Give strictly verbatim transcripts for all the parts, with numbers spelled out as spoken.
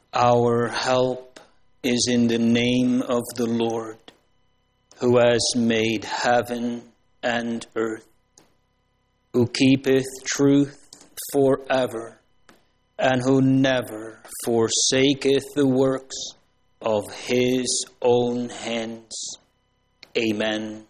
Our help is in the name of the Lord, who has made heaven and earth, who keepeth truth forever, and who never forsaketh the works of his own hands. Amen.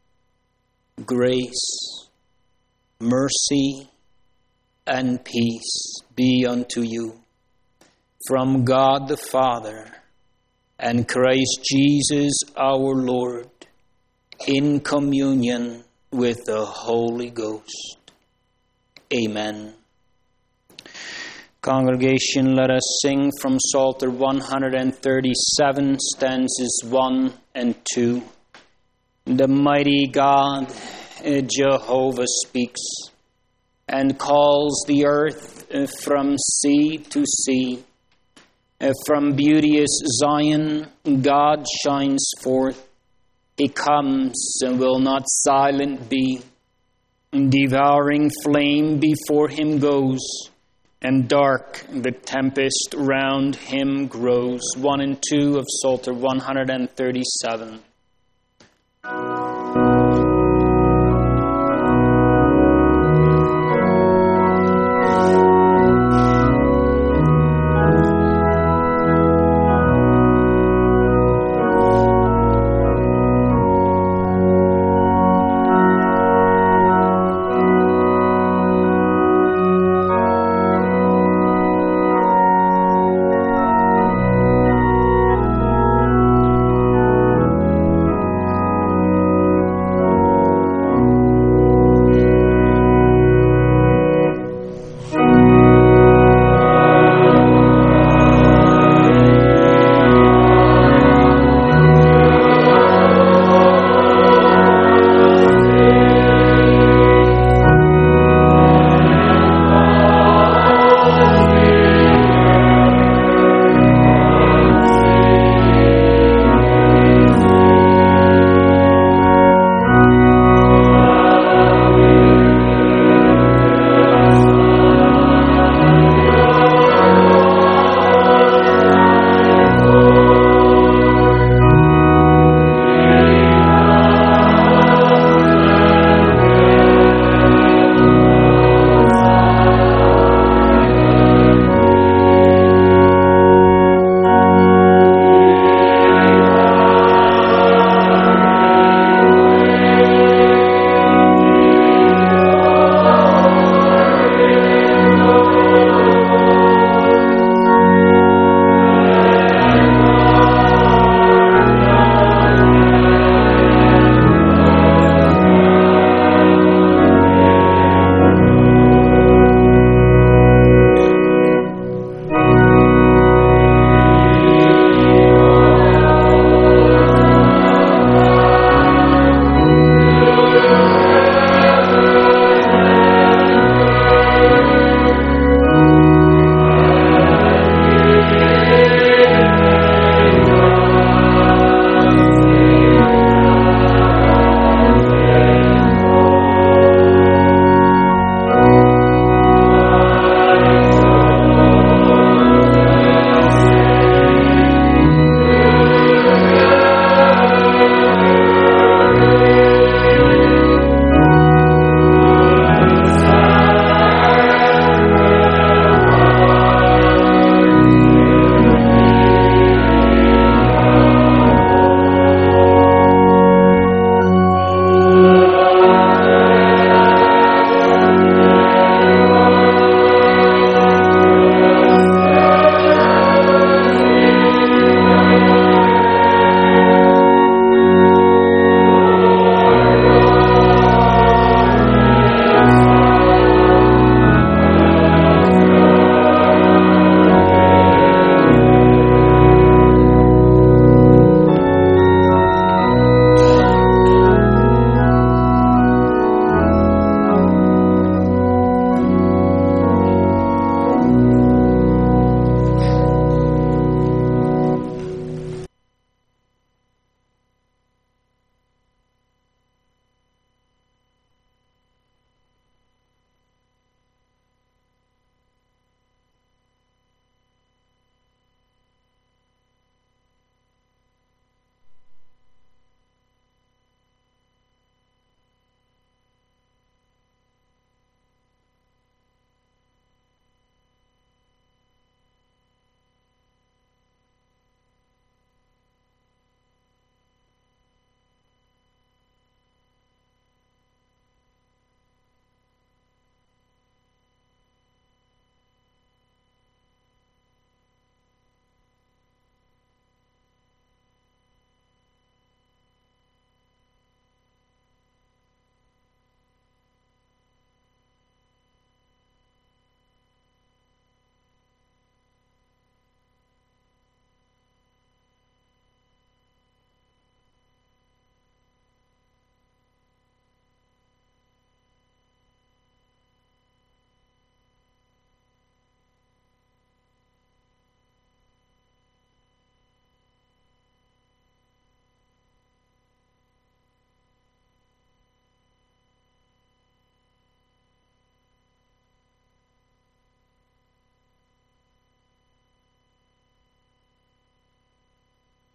Grace, mercy, and peace be unto you from God the Father and Christ Jesus our Lord, in communion with the Holy Ghost. Amen. Congregation, let us sing from Psalter one thirty-seven, stanzas one and two. The mighty God, Jehovah, speaks and calls the earth from sea to sea. From beauteous Zion, God shines forth. He comes and will not silent be. Devouring flame before him goes, and dark the tempest round him grows. One and two of Psalter one thirty-seven. Thank you.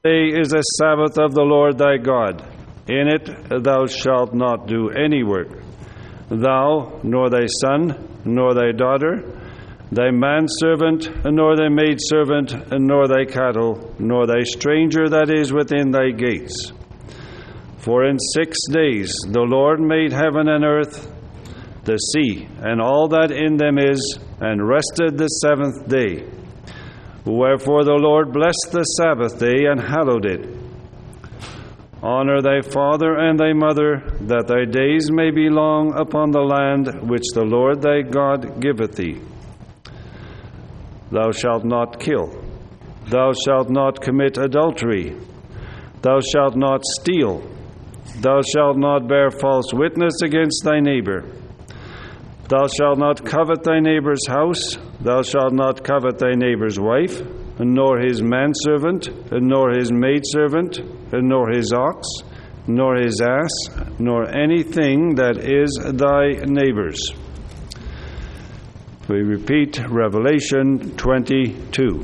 Day is a Sabbath of the Lord thy God. In it thou shalt not do any work, thou, nor thy son, nor thy daughter, thy manservant, nor thy maidservant, nor thy cattle, nor thy stranger that is within thy gates. For in six days the Lord made heaven and earth, the sea, and all that in them is, and rested the seventh day. Wherefore the Lord blessed the Sabbath day and hallowed it. Honor thy father and thy mother, that thy days may be long upon the land which the Lord thy God giveth thee. Thou shalt not kill. Thou shalt not commit adultery. Thou shalt not steal. Thou shalt not bear false witness against thy neighbor. Thou shalt not covet thy neighbor's house. Thou shalt not covet thy neighbor's wife, nor his manservant, nor his maidservant, nor his ox, nor his ass, nor anything that is thy neighbor's. We repeat Revelation twenty-two.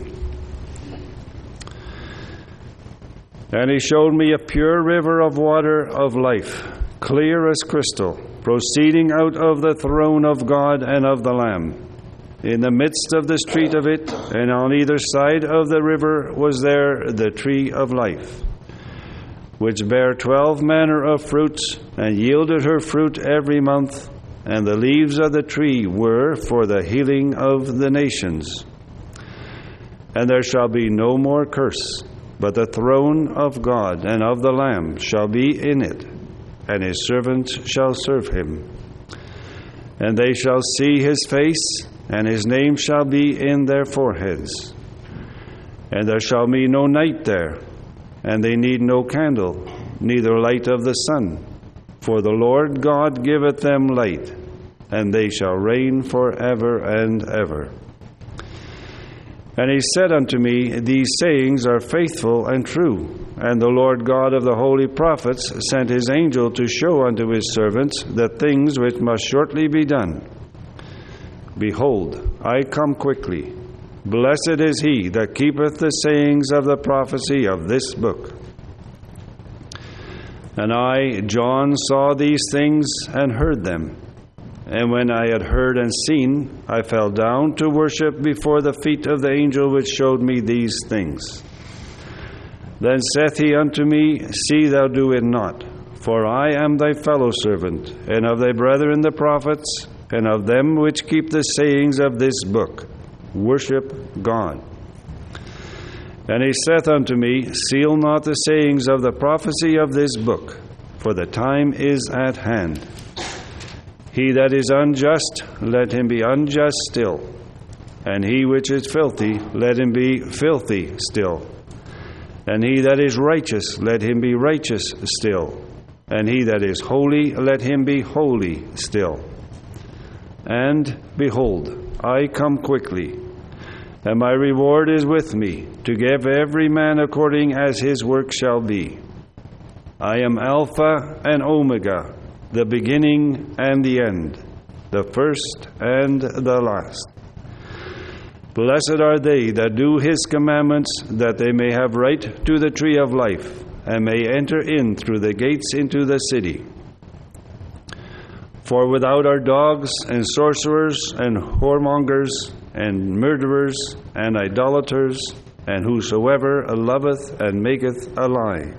And he showed me a pure river of water of life, clear as crystal, proceeding out of the throne of God and of the Lamb. In the midst of the street of it, and on either side of the river, was there the tree of life, which bare twelve manner of fruits, and yielded her fruit every month. And the leaves of the tree were for the healing of the nations. And there shall be no more curse, but the throne of God and of the Lamb shall be in it, and his servants shall serve him. And they shall see his face, and his name shall be in their foreheads. And there shall be no night there, and they need no candle, neither light of the sun. For the Lord God giveth them light, and they shall reign forever and ever. And he said unto me, These sayings are faithful and true. And the Lord God of the holy prophets sent his angel to show unto his servants the things which must shortly be done. Behold, I come quickly. Blessed is he that keepeth the sayings of the prophecy of this book. And I, John, saw these things and heard them. And when I had heard and seen, I fell down to worship before the feet of the angel which showed me these things. Then saith he unto me, See thou do it not, for I am thy fellow servant, and of thy brethren the prophets, and of them which keep the sayings of this book. Worship God. And he saith unto me, Seal not the sayings of the prophecy of this book, for the time is at hand. He that is unjust, let him be unjust still. And he which is filthy, let him be filthy still. And he that is righteous, let him be righteous still. And he that is holy, let him be holy still. And behold, I come quickly, and my reward is with me, to give every man according as his work shall be. I am Alpha and Omega, the beginning and the end, the first and the last. Blessed are they that do his commandments, that they may have right to the tree of life, and may enter in through the gates into the city. For without are dogs, and sorcerers, and whoremongers, and murderers, and idolaters, and whosoever loveth and maketh a lie.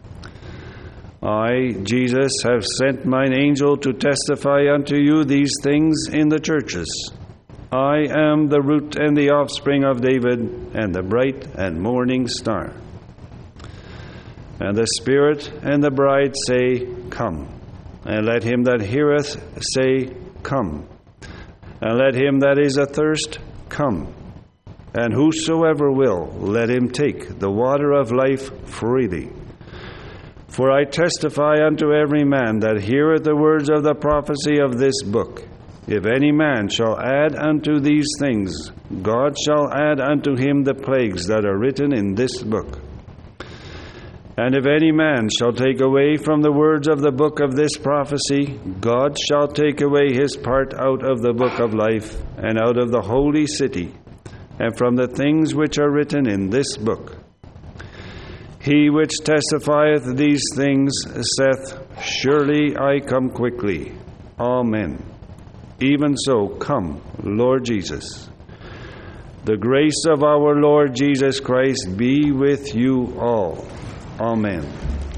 I, Jesus, have sent mine angel to testify unto you these things in the churches. I am the root and the offspring of David, and the bright and morning star. And the Spirit and the bride say, Come. And let him that heareth say, Come. And let him that is athirst come. And whosoever will, let him take the water of life freely. For I testify unto every man that heareth the words of the prophecy of this book. If any man shall add unto these things, God shall add unto him the plagues that are written in this book. And if any man shall take away from the words of the book of this prophecy, God shall take away his part out of the book of life, and out of the holy city, and from the things which are written in this book. He which testifieth these things saith, Surely I come quickly. Amen. Even so, come, Lord Jesus. The grace of our Lord Jesus Christ be with you all. Amen.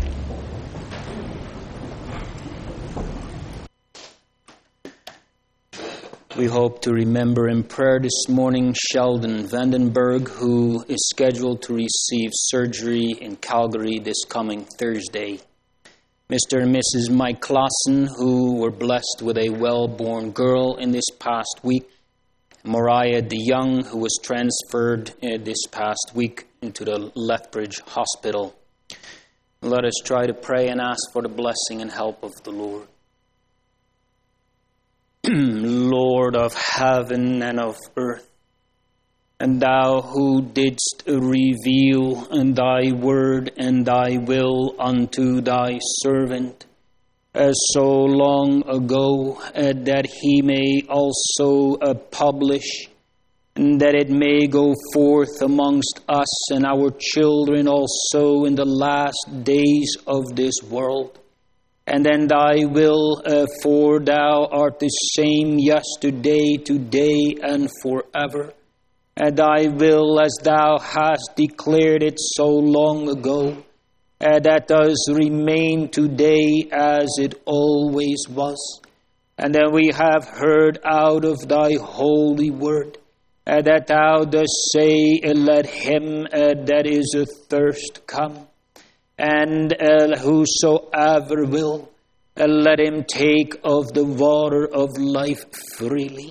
We hope to remember in prayer this morning Sheldon Vandenberg, who is scheduled to receive surgery in Calgary this coming Thursday. Mister and Missus Mike Clausen, who were blessed with a well-born girl in this past week. Mariah DeYoung, who was transferred uh, this past week into the Lethbridge Hospital. Let us try to pray and ask for the blessing and help of the Lord. Lord of heaven and of earth, and thou who didst reveal thy word and thy will unto thy servant, uh, so long ago uh, that he may also uh, publish, and that it may go forth amongst us and our children also in the last days of this world. And then thy will, uh, for thou art the same yesterday, today, and forever. And thy will, as thou hast declared it so long ago, uh, that does remain today as it always was. And then we have heard out of thy holy word, uh, that thou dost say, uh, let him uh, that is athirst come. And uh, whosoever will, uh, let him take of the water of life freely.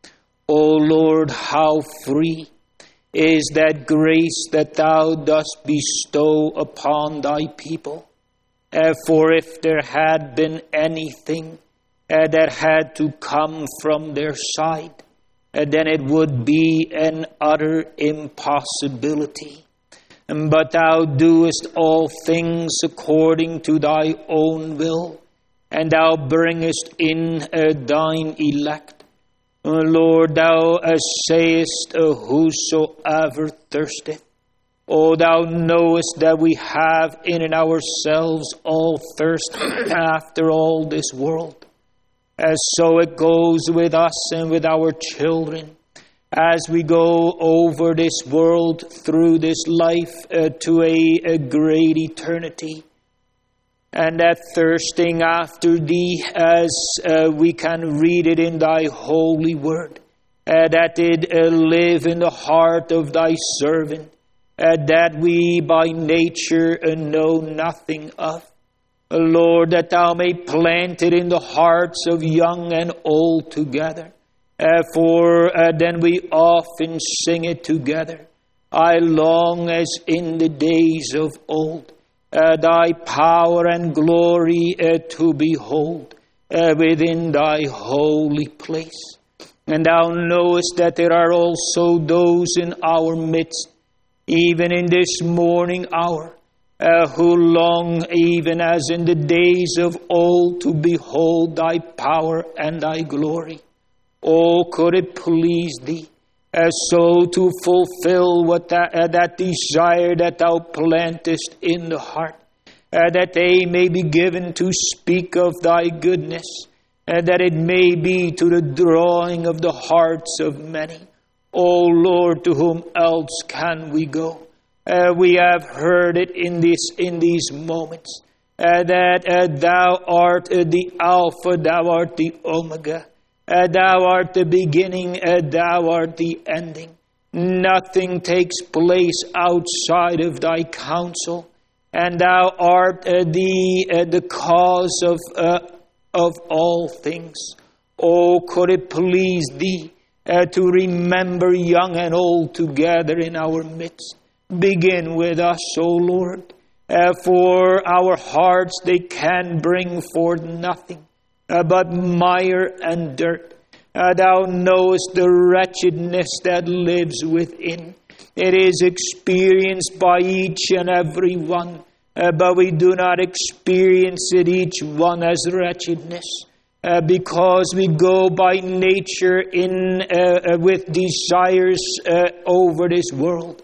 O Lord, how free is that grace that thou dost bestow upon thy people. Uh, for if there had been anything uh, that had to come from their side, uh, then it would be an utter impossibility. But thou doest all things according to thy own will, and thou bringest in uh, thine elect. Uh, Lord, thou uh, sayest, uh, whosoever thirsteth. O thou knowest that we have in and ourselves all thirst after all this world. As so it goes with us and with our children, as we go over this world through this life uh, to a, a great eternity. And that thirsting after thee, as uh, we can read it in thy holy word, uh, that did uh, live in the heart of thy servant, uh, that we by nature uh, know nothing of. Uh, Lord, that thou may plant it in the hearts of young and old together. Uh, for uh, then we often sing it together. I long as in the days of old, uh, thy power and glory uh, to behold uh, within thy holy place. And thou knowest that there are also those in our midst, even in this morning hour, uh, who long, even as in the days of old, to behold thy power and thy glory. Oh, could it please thee, uh, so to fulfill what that, uh, that desire that thou plantest in the heart, uh, that they may be given to speak of thy goodness, and uh, that it may be to the drawing of the hearts of many. O Lord, to whom else can we go? Uh, we have heard it in this in these moments, uh, that uh, thou art uh, the Alpha, thou art the Omega. Uh, thou art the beginning, uh, thou art the ending. Nothing takes place outside of thy counsel, and thou art uh, the uh, the cause of uh, of all things. Oh, could it please thee uh, to remember young and old together in our midst. Begin with us, O Lord, uh, for our hearts they can bring forth nothing Uh, but mire and dirt. Uh, thou knowest the wretchedness that lives within. It is experienced by each and every one, uh, but we do not experience it each one as wretchedness, uh, because we go by nature in uh, uh, with desires uh, over this world.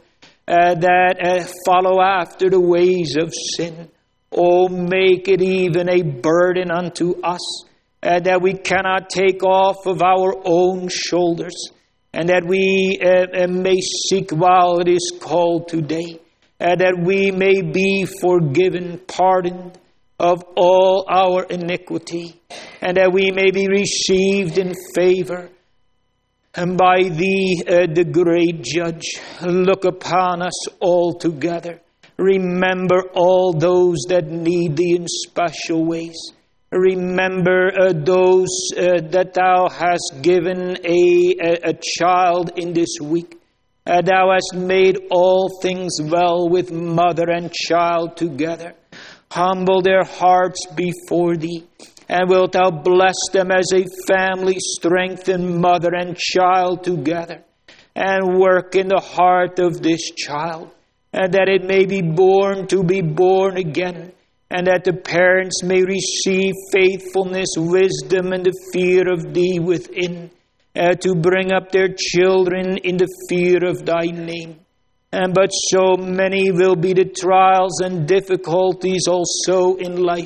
uh, that uh, follow after the ways of sin. Oh, make it even a burden unto us uh, that we cannot take off of our own shoulders, and that we uh, uh, may seek while it is called today, uh, that we may be forgiven, pardoned of all our iniquity, and that we may be received in favor. And by Thee, uh, the great Judge, look upon us all together. Remember all those that need Thee in special ways. Remember uh, those uh, that Thou hast given a, a, a child in this week. Uh, thou hast made all things well with mother and child together. Humble their hearts before Thee. And wilt Thou bless them as a family, strengthen mother and child together, and work in the heart of this child, and that it may be born to be born again, and that the parents may receive faithfulness, wisdom, and the fear of Thee within, uh, to bring up their children in the fear of Thy name. And but so many will be the trials and difficulties also in life,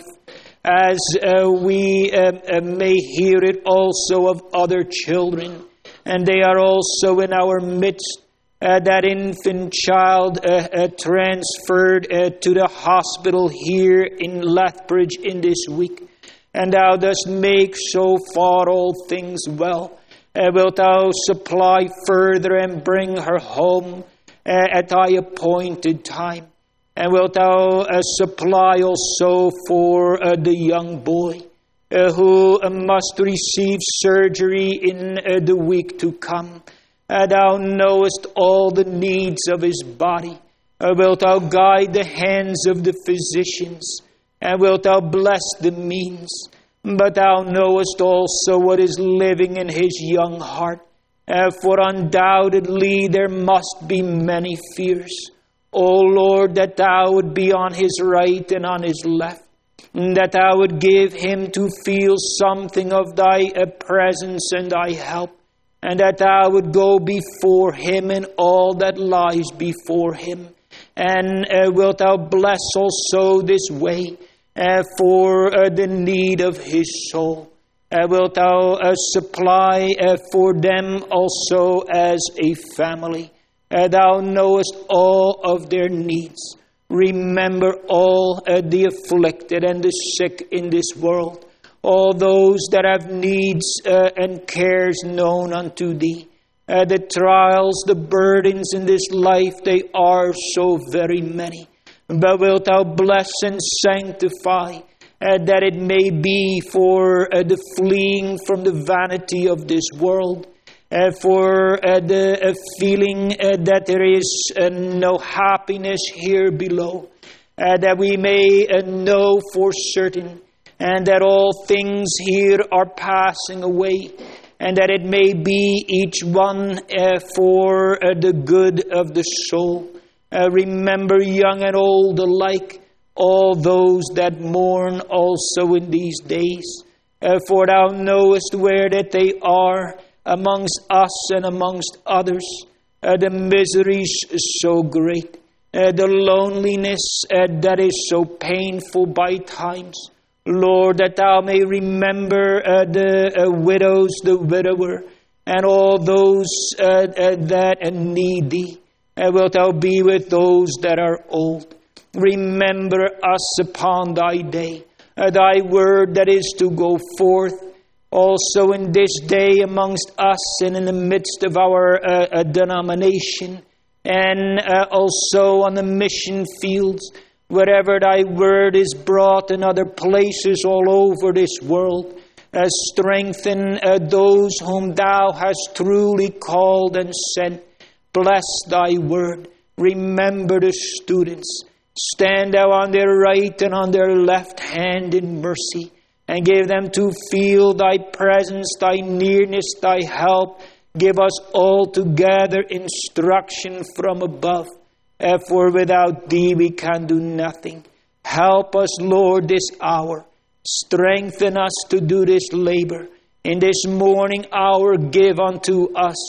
as uh, we uh, uh, may hear it also of other children. And they are also in our midst. Uh, that infant child uh, uh, transferred uh, to the hospital here in Lethbridge in this week. And Thou dost make so far all things well. Uh, wilt Thou supply further and bring her home uh, at Thy appointed time? And wilt Thou uh, supply also for uh, the young boy uh, who uh, must receive surgery in uh, the week to come? Uh, thou knowest all the needs of his body. Uh, wilt Thou guide the hands of the physicians? And wilt Thou bless the means? But Thou knowest also what is living in his young heart. Uh, for undoubtedly there must be many fears. O Lord, that Thou would be on his right and on his left, that Thou would give him to feel something of Thy uh, presence and Thy help, and that Thou would go before him in all that lies before him. And uh, wilt Thou bless also this way uh, for uh, the need of his soul. Uh, wilt Thou uh, supply uh, for them also as a family. Uh, thou knowest all of their needs. Remember all uh, the afflicted and the sick in this world, all those that have needs uh, and cares known unto Thee. Uh, the trials, the burdens in this life, they are so very many. But wilt Thou bless and sanctify, uh, that it may be for uh, the fleeing from the vanity of this world, Uh, for uh, the uh, feeling uh, that there is uh, no happiness here below, uh, that we may uh, know for certain, and that all things here are passing away, and that it may be each one uh, for uh, the good of the soul. Uh, remember young and old alike, all those that mourn also in these days, uh, for Thou knowest where that they are, amongst us and amongst others. Uh, the miseries is so great. Uh, the loneliness uh, that is so painful by times. Lord, that Thou may remember uh, the uh, widows, the widower, and all those uh, uh, that uh, need Thee. Uh, wilt Thou be with those that are old. Remember us upon Thy day. Uh, thy word that is to go forth. Also in this day amongst us and in the midst of our uh, uh, denomination, and uh, also on the mission fields, wherever Thy word is brought in other places all over this world, uh, strengthen uh, those whom Thou hast truly called and sent. Bless Thy word. Remember the students. Stand Thou on their right and on their left hand in mercy, and give them to feel Thy presence, Thy nearness, Thy help. Give us all together instruction from above. Uh, for without Thee we can do nothing. Help us, Lord, this hour. Strengthen us to do this labor. In this morning hour give unto us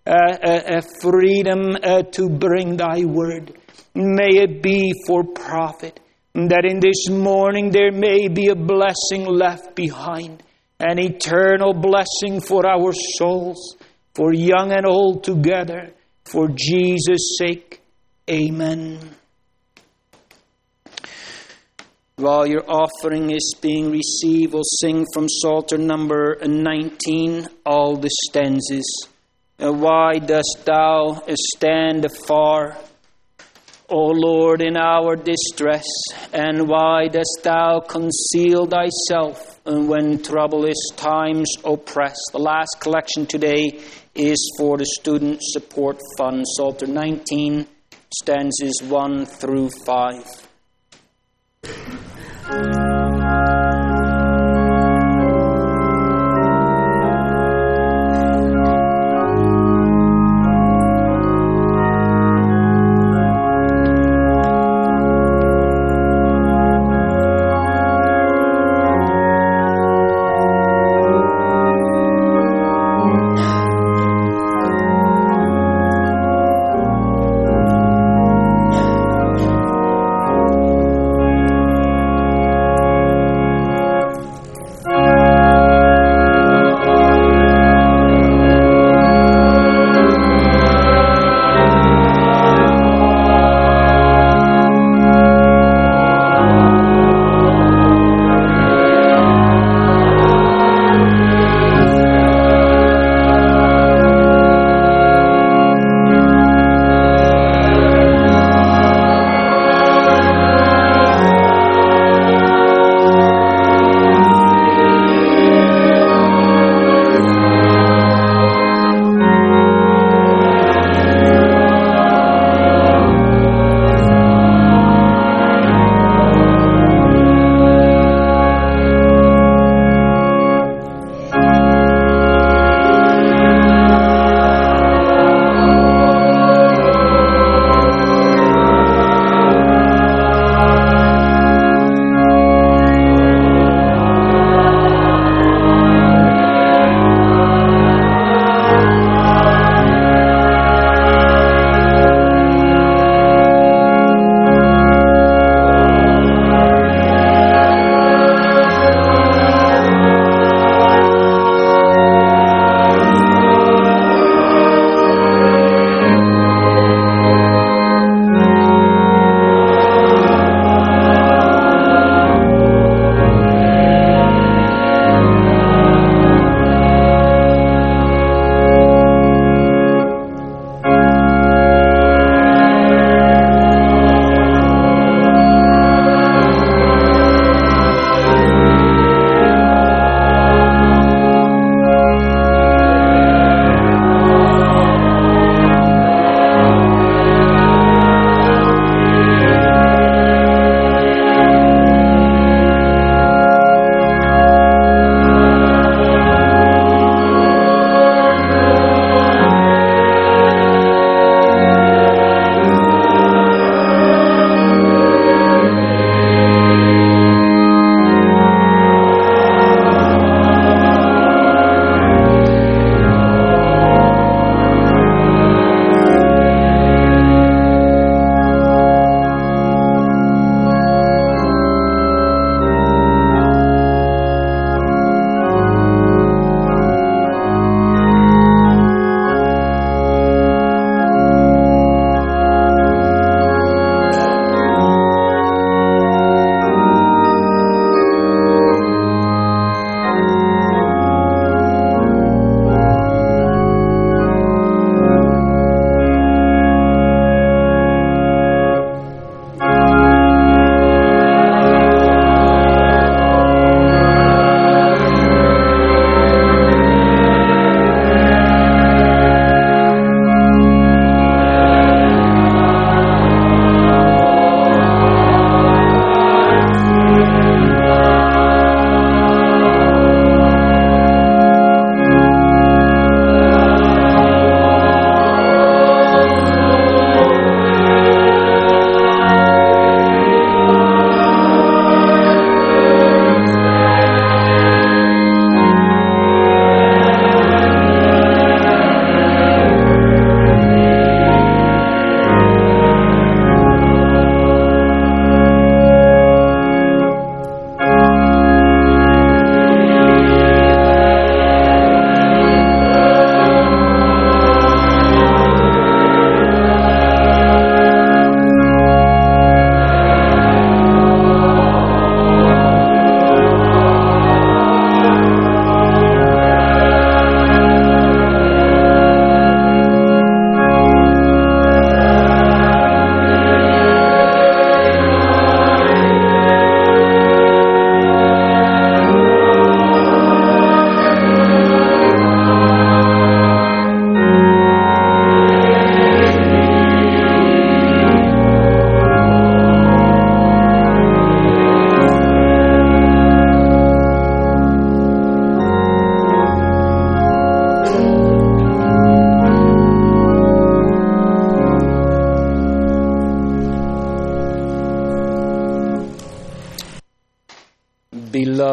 uh, uh, uh, freedom uh, to bring thy word. May it be for profit, that in this morning there may be a blessing left behind, an eternal blessing for our souls, for young and old together, for Jesus' sake. Amen. While your offering is being received, we'll sing from Psalter number nineteen, all the stanzas. Why dost thou stand afar, O Lord, in our distress? And why dost thou conceal thyself when troublous times oppress? The last collection today is for the Student Support Fund, Psalter nineteen, stanzas one through five.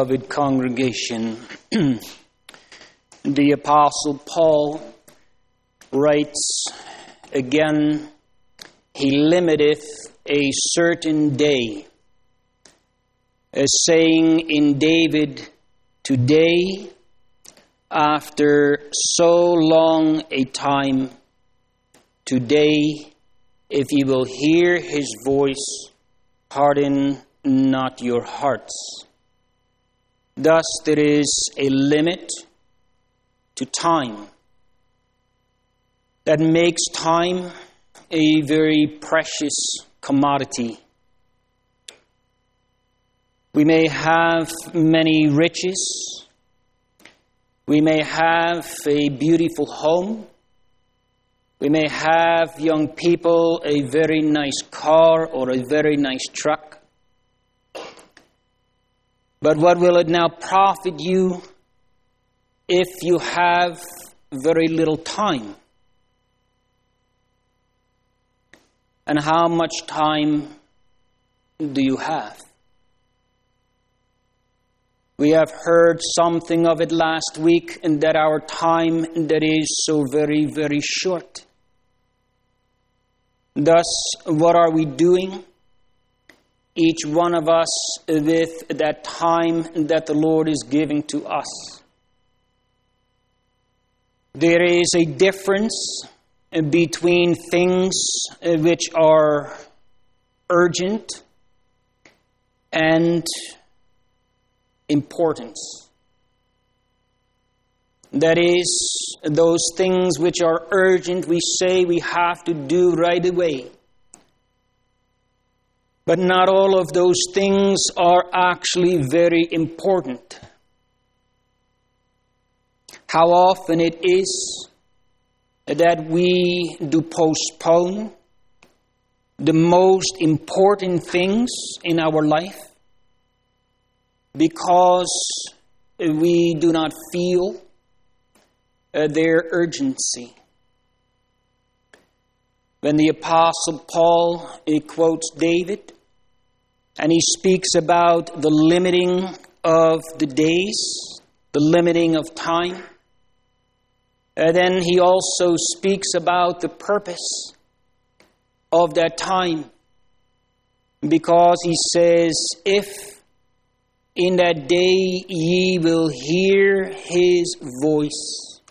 beloved congregation, the Apostle Paul writes again, he limiteth a certain day, as saying in David, today, after so long a time, today, if ye will hear his voice, harden not your hearts. Thus there is a limit to time that makes time a very precious commodity. We may have many riches. We may have a beautiful home. We may have young people a very nice car or a very nice truck. But what will it now profit you if you have very little time? And how much time do you have? We have heard something of it last week, and that our time that is so very, very short. Thus, what are we doing? Each one of us with that time that the Lord is giving to us. There is a difference between things which are urgent and importance. That is, those things which are urgent, we say we have to do right away. But not all of those things are actually very important. How often it is that we do postpone the most important things in our life because we do not feel their urgency. When the Apostle Paul he quotes David, and he speaks about the limiting of the days, the limiting of time. And then he also speaks about the purpose of that time. Because he says, if in that day ye will hear his voice.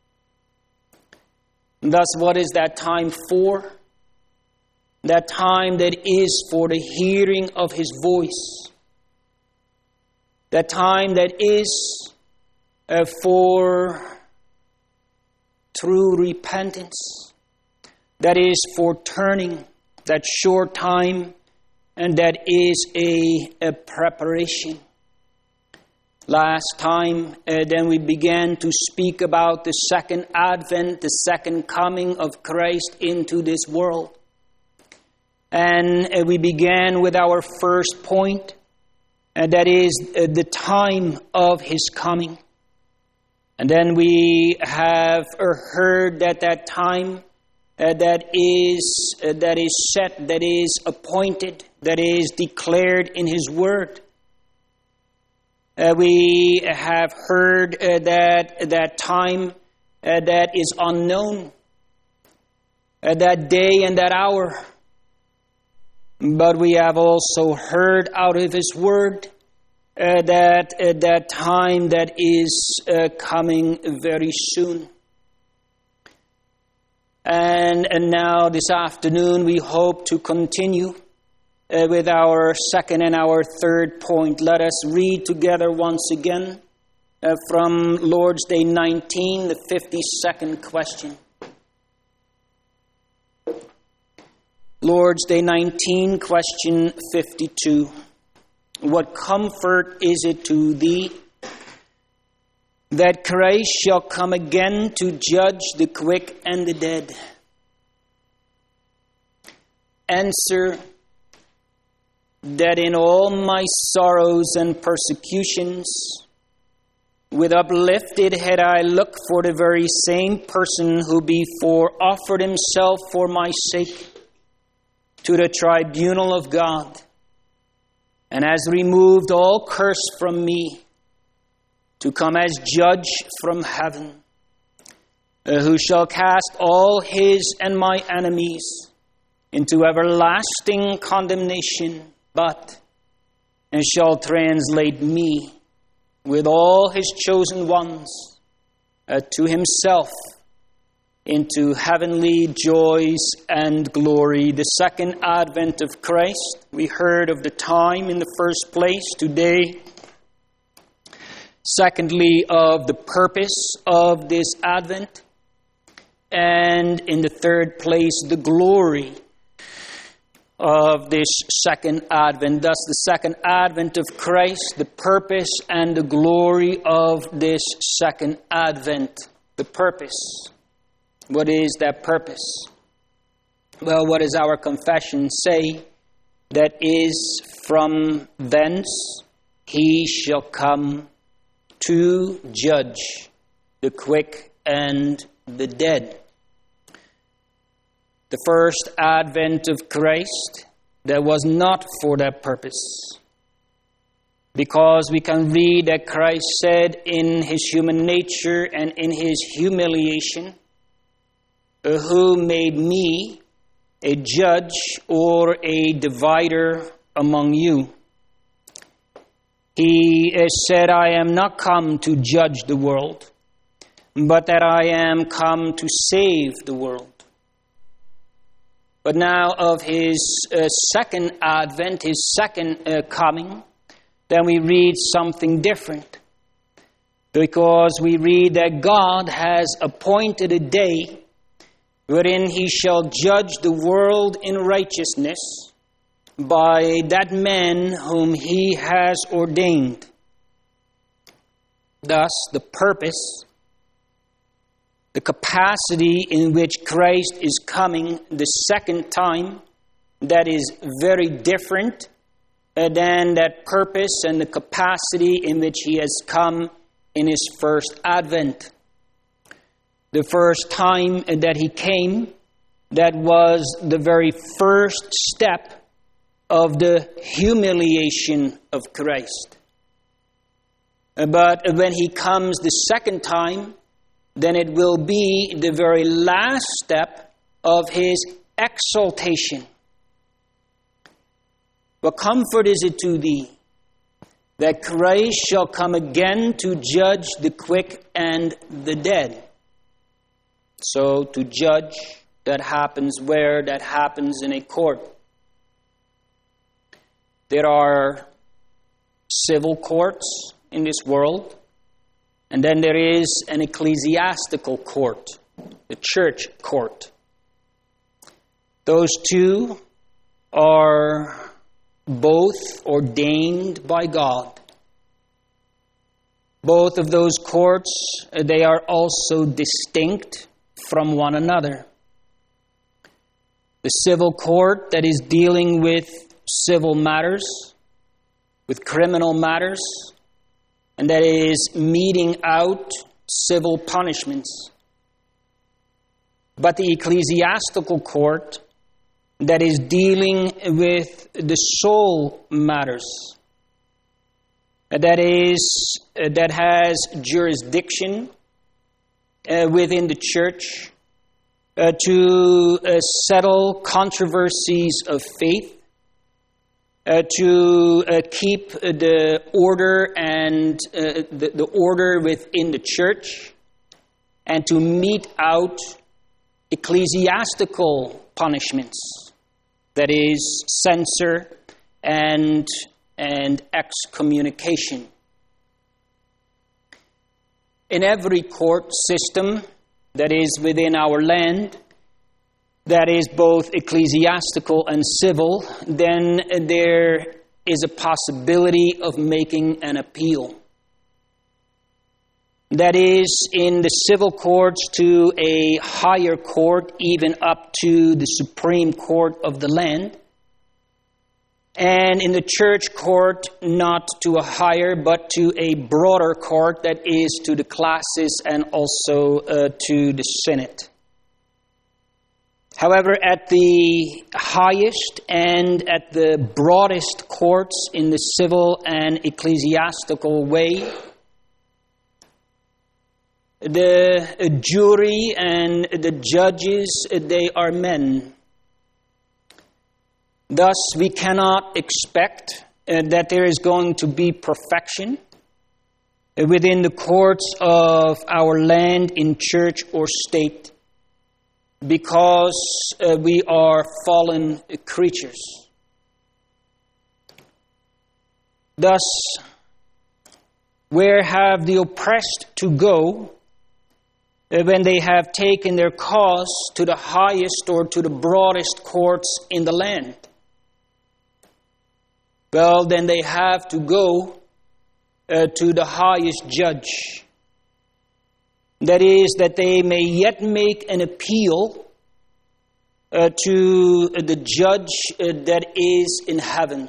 Thus, what is that time for? That time that is for the hearing of his voice. That time that is uh, for true repentance. That is for turning. That short time, and that is a, a preparation. Last time, uh, then we began to speak about the second advent, the second coming of Christ into this world. And uh, we began with our first point, and that is uh, the time of his coming. And then we have uh, heard that that time uh, that is uh, that is set, that is appointed, that is declared in his word. Uh, we have heard uh, that that time uh, that is unknown, uh, that day and that hour. But we have also heard out of his word uh, that uh, that time that is uh, coming very soon. And, and now this afternoon we hope to continue uh, with our second and our third point. Let us read together once again uh, from Lord's Day nineteen, the fifty-second question. Lord's Day nineteen, question fifty-two. What comfort is it to thee that Christ shall come again to judge the quick and the dead? Answer, that in all my sorrows and persecutions, with uplifted head I look for the very same person who before offered himself for my sake to the tribunal of God, and has removed all curse from me, to come as judge from heaven, uh, who shall cast all his and my enemies into everlasting condemnation, but and shall translate me with all his chosen ones uh, to himself into heavenly joys and glory. The second advent of Christ. We heard of the time in the first place today. Secondly, of the purpose of this advent. And in the third place, the glory of this second advent. Thus, the second advent of Christ, the purpose and the glory of this second advent. The purpose. What is that purpose? Well, what does our confession say? That is, from thence he shall come to judge the quick and the dead. The first advent of Christ, that was not for that purpose. Because we can read that Christ said in his human nature and in his humiliation, who made me a judge or a divider among you. He said, I am not come to judge the world, but that I am come to save the world. But now of his uh, second advent, his second uh, coming, then we read something different. Because we read that God has appointed a day wherein he shall judge the world in righteousness by that man whom he has ordained. Thus, the purpose, the capacity in which Christ is coming the second time, that is very different than that purpose and the capacity in which he has come in his first advent. The first time that he came, that was the very first step of the humiliation of Christ. But when he comes the second time, then it will be the very last step of his exaltation. What comfort is it to thee that Christ shall come again to judge the quick and the dead? So to judge, that happens where? That happens in a court. There are civil courts in this world, and then there is an ecclesiastical court, the church court. Those two are both ordained by God. Both of those courts, they are also distinct from one another. The civil court that is dealing with civil matters, with criminal matters, and that is meting out civil punishments. But the ecclesiastical court that is dealing with the soul matters, that is, that has jurisdiction uh, within the church uh, to uh, settle controversies of faith, Uh, to uh, keep the order and uh, the, the order within the church, and to mete out ecclesiastical punishments, that is, censure and and excommunication. In every court system that is within our land, that is both ecclesiastical and civil, then there is a possibility of making an appeal. That is, in the civil courts to a higher court, even up to the Supreme Court of the land. And in the church court, not to a higher, but to a broader court, that is to the classes and also uh, to the Senate. However, at the highest and at the broadest courts in the civil and ecclesiastical way, the jury and the judges, they are men. Thus, we cannot expect uh, that there is going to be perfection within the courts of our land in church or state, because uh, we are fallen creatures. Thus, where have the oppressed to go uh, when they have taken their cause to the highest or to the broadest courts in the land? Well, then they have to go uh, to the highest judge. That is, that they may yet make an appeal uh, to the judge uh, that is in heaven.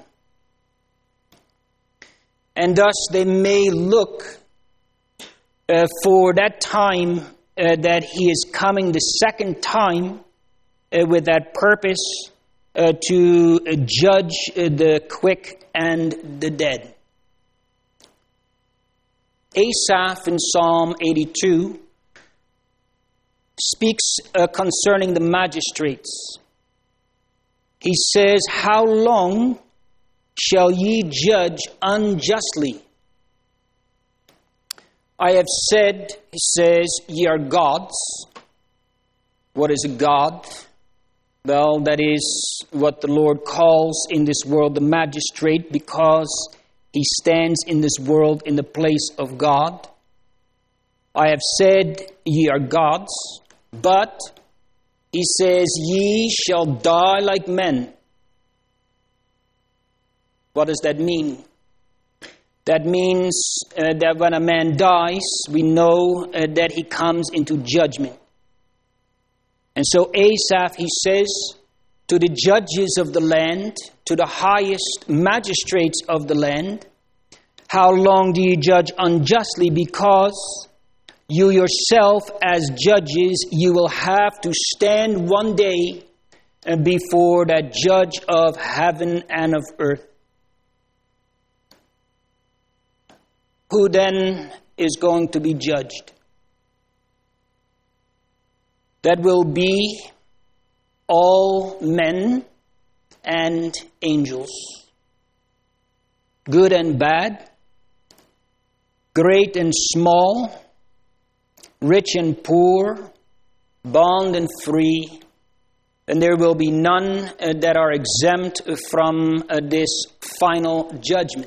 And thus they may look uh, for that time uh, that he is coming the second time uh, with that purpose uh, to uh, judge uh, the quick and the dead. Asaph in Psalm eighty-two speaks uh, concerning the magistrates. He says, "How long shall ye judge unjustly? I have said," he says, "ye are gods." What is a god? Well, that is what the Lord calls in this world the magistrate, because he stands in this world in the place of God. "I have said, ye are gods, but," he says, "ye shall die like men." What does that mean? That means uh, that when a man dies, we know uh, that he comes into judgment. And so Asaph, he says to the judges of the land, to the highest magistrates of the land, "How long do you judge unjustly? Because you yourself as judges, you will have to stand one day uh, before that judge of heaven and of earth." Who then is going to be judged? That will be all men and angels, good and bad, great and small, rich and poor, bond and free, and there will be none uh, that are exempt from uh, this final judgment.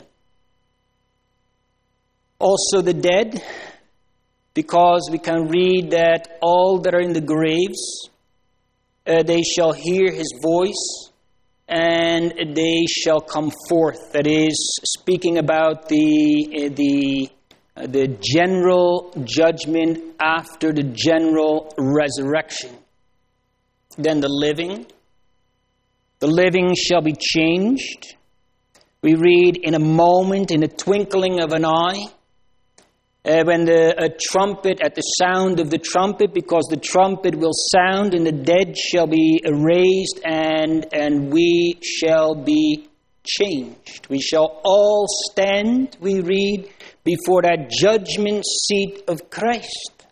Also the dead, because we can read that all that are in the graves, uh, they shall hear his voice, and they shall come forth. That is, speaking about the uh, the uh, the general judgment after the general resurrection. Then the living, the living shall be changed. We read, in a moment, in the twinkling of an eye, Uh, when the a trumpet, at the sound of the trumpet, because the trumpet will sound and the dead shall be raised, and, and we shall be changed. We shall all stand, we read, before that judgment seat of Christ.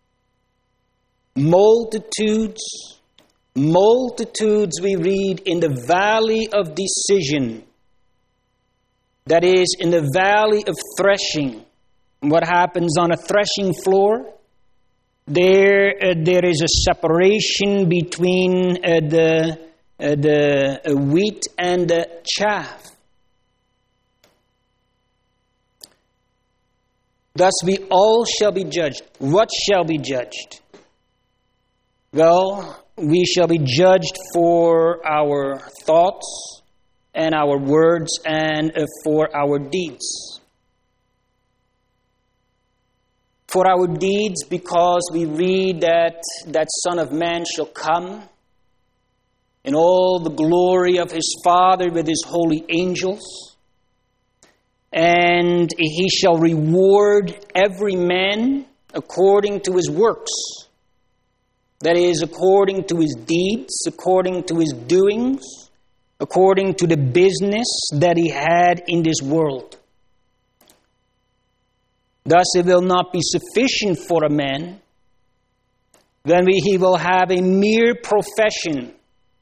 Multitudes, multitudes, we read, in the valley of decision. That is, in the valley of threshing. What happens on a threshing floor? There, uh, there is a separation between uh, the uh, the uh, wheat and the chaff. Thus, we all shall be judged. What shall be judged? Well, we shall be judged for our thoughts and our words and uh, for our deeds. For our deeds, because we read that that Son of Man shall come in all the glory of his Father with his holy angels, and he shall reward every man according to his works. That is, according to his deeds, according to his doings, according to the business that he had in this world. Thus it will not be sufficient for a man when we, he will have a mere profession.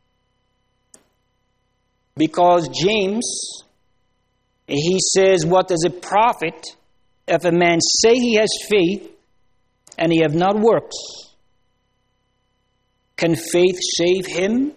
Because James, he says, what does it profit if a man say he has faith and he have not works? Can faith save him?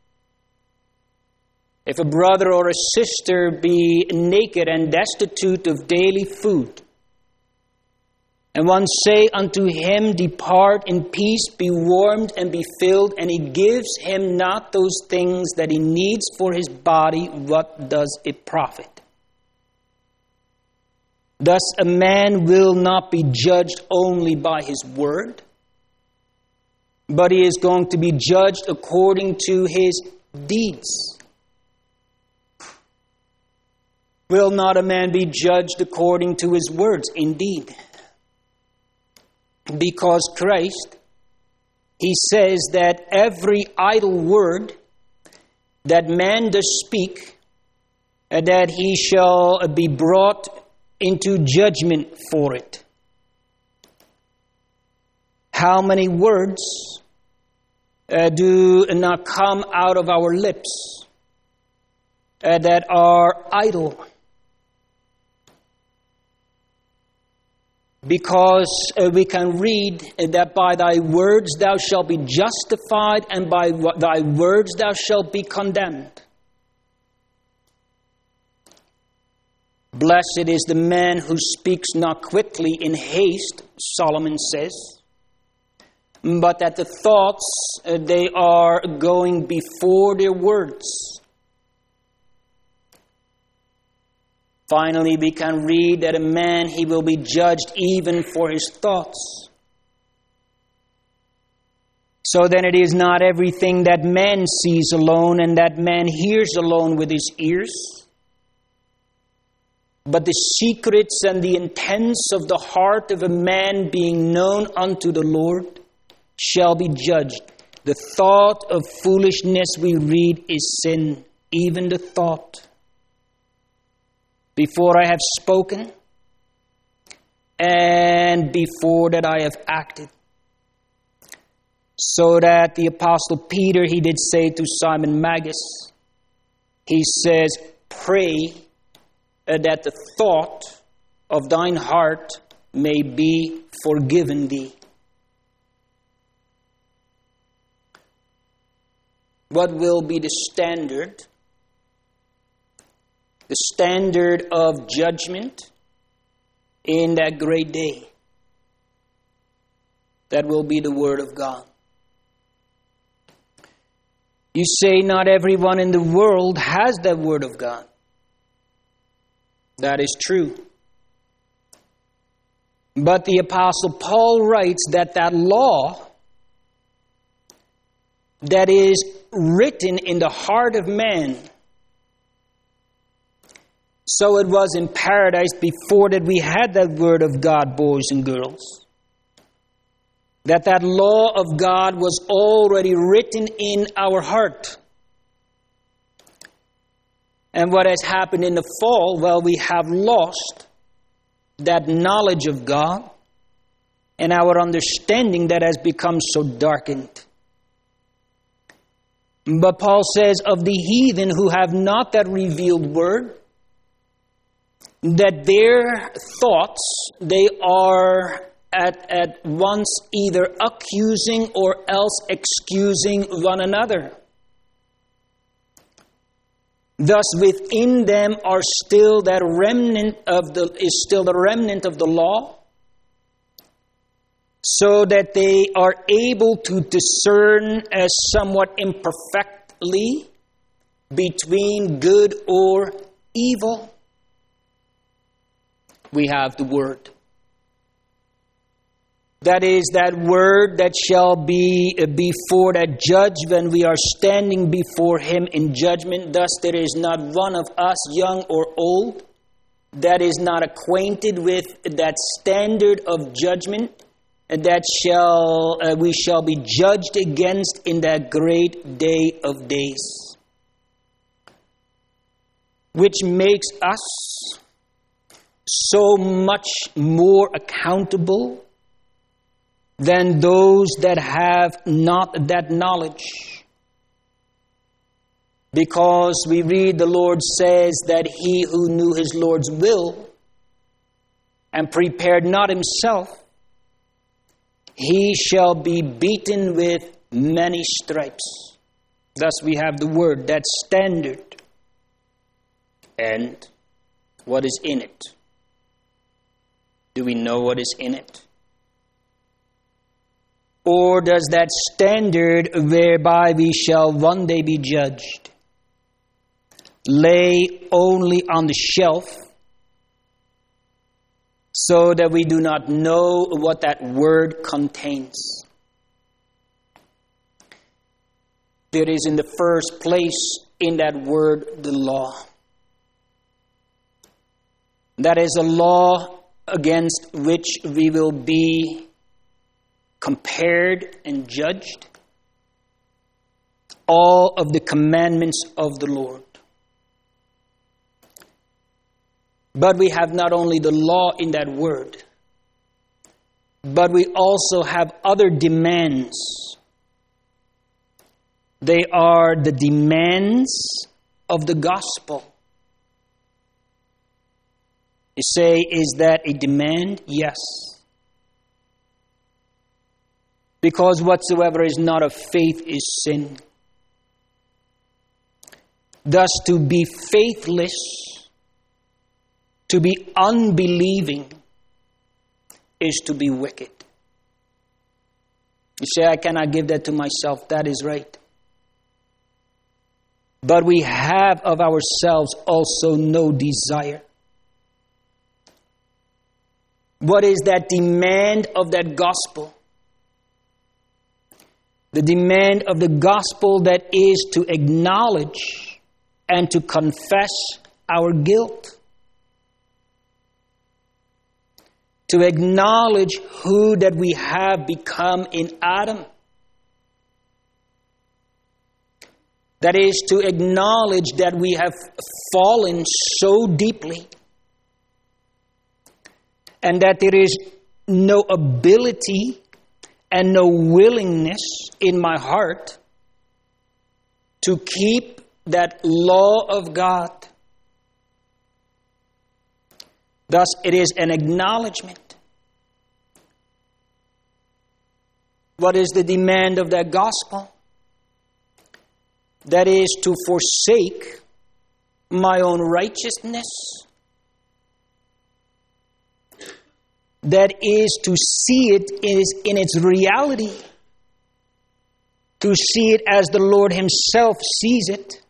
If a brother or a sister be naked and destitute of daily food, and one say unto him, depart in peace, be warmed and be filled, and he gives him not those things that he needs for his body, what does it profit? Thus a man will not be judged only by his word, but he is going to be judged according to his deeds. Will not a man be judged according to his words? Indeed. Because Christ, he says that every idle word that man does speak, that he shall be brought into judgment for it. How many words uh, do not come out of our lips uh, that are idle? Because uh, we can read that by thy words thou shalt be justified, and by thy words thou shalt be condemned. Blessed is the man who speaks not quickly in haste, Solomon says, but that the thoughts uh, they are going before their words. Finally, we can read that a man, he will be judged even for his thoughts. So then it is not everything that man sees alone and that man hears alone with his ears, but the secrets and the intents of the heart of a man being known unto the Lord shall be judged. The thought of foolishness, we read, is sin, even the thought. Before I have spoken, and before that I have acted. So that the Apostle Peter, he did say to Simon Magus, he says, pray that the thought of thine heart may be forgiven thee. What will be the standard? The standard of judgment in that great day. That will be the Word of God. You say not everyone in the world has that Word of God. That is true. But the Apostle Paul writes that that law that is written in the heart of man, so it was in paradise before that we had that Word of God, boys and girls. That that law of God was already written in our heart. And what has happened in the fall? Well, we have lost that knowledge of God, and our understanding that has become so darkened. But Paul says of the heathen who have not that revealed word, that their thoughts, they are at, at once either accusing or else excusing one another. Thus within them are still that remnant of the is still the remnant of the law, so that they are able to discern as somewhat imperfectly between good or evil. We have the Word. That is that Word that shall be before that judge when we are standing before Him in judgment. Thus there is not one of us, young or old, that is not acquainted with that standard of judgment that shall uh, we shall be judged against in that great day of days. Which makes us so much more accountable than those that have not that knowledge. Because we read the Lord says that he who knew his Lord's will and prepared not himself, he shall be beaten with many stripes. Thus we have the word, that standard. And what is in it? Do we know what is in it? Or does that standard whereby we shall one day be judged lay only on the shelf so that we do not know what that word contains? There is in the first place in that word the law. That is a law against which we will be compared and judged. All of the commandments of the Lord. But we have not only the law in that word, but we also have other demands. They are the demands of the gospel. You say, is that a demand? Yes. Because whatsoever is not of faith is sin. Thus, to be faithless, to be unbelieving, is to be wicked. You say, I cannot give that to myself. That is right. But we have of ourselves also no desire. What is that demand of that gospel? The demand of the gospel that is to acknowledge and to confess our guilt. To acknowledge who that we have become in Adam. That is to acknowledge that we have fallen so deeply and that there is no ability and no willingness in my heart to keep that law of God. Thus, it is an acknowledgement. What is the demand of that gospel? That is to forsake my own righteousness. That is to see it is in its reality. To see it as the Lord Himself sees it.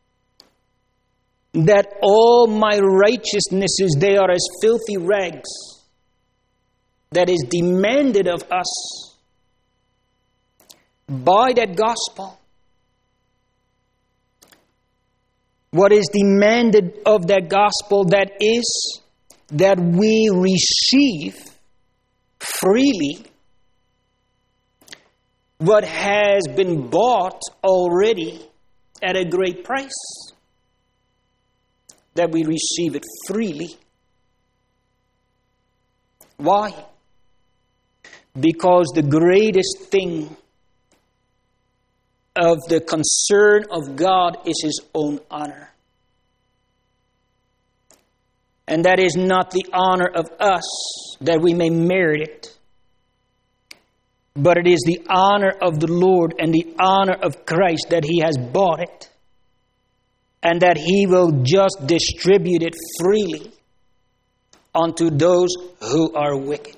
That all my righteousnesses, they are as filthy rags. That is demanded of us by that gospel. What is demanded of that gospel? That is that we receive freely what has been bought already at a great price. That we receive it freely. Why? Because the greatest thing of the concern of God is His own honor. And that is not the honor of us that we may merit it, but it is the honor of the Lord and the honor of Christ that He has bought it, and that He will just distribute it freely unto those who are wicked.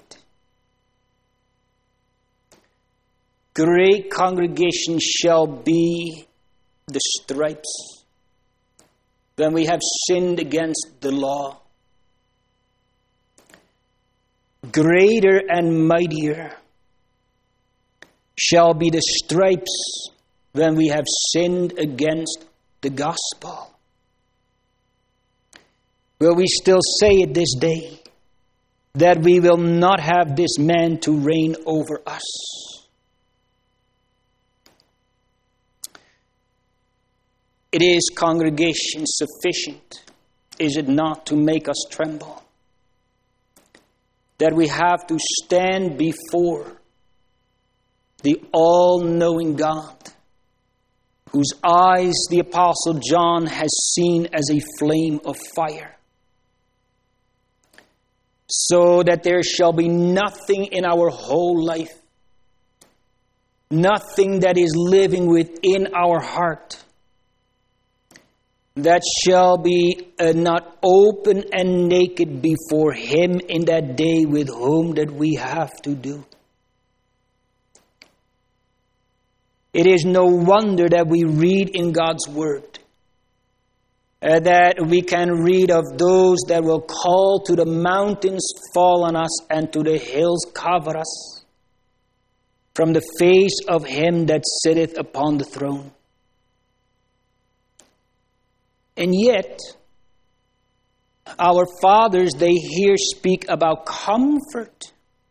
Great congregation shall be the stripes when we have sinned against the law. Greater and mightier shall be the stripes when we have sinned against the gospel. Will we still say it this day that we will not have this man to reign over us? It is, congregation, sufficient, is it not, to make us tremble? that we have to stand before the all-knowing God, whose eyes the Apostle John has seen as a flame of fire, so that there shall be nothing in our whole life, nothing that is living within our heart, that shall be uh, not open and naked before Him in that day with whom that we have to do. It is no wonder that we read in God's Word uh, that we can read of those that will call to the mountains fall on us and to the hills cover us from the face of Him that sitteth upon the throne. And yet, our fathers, they here speak about comfort.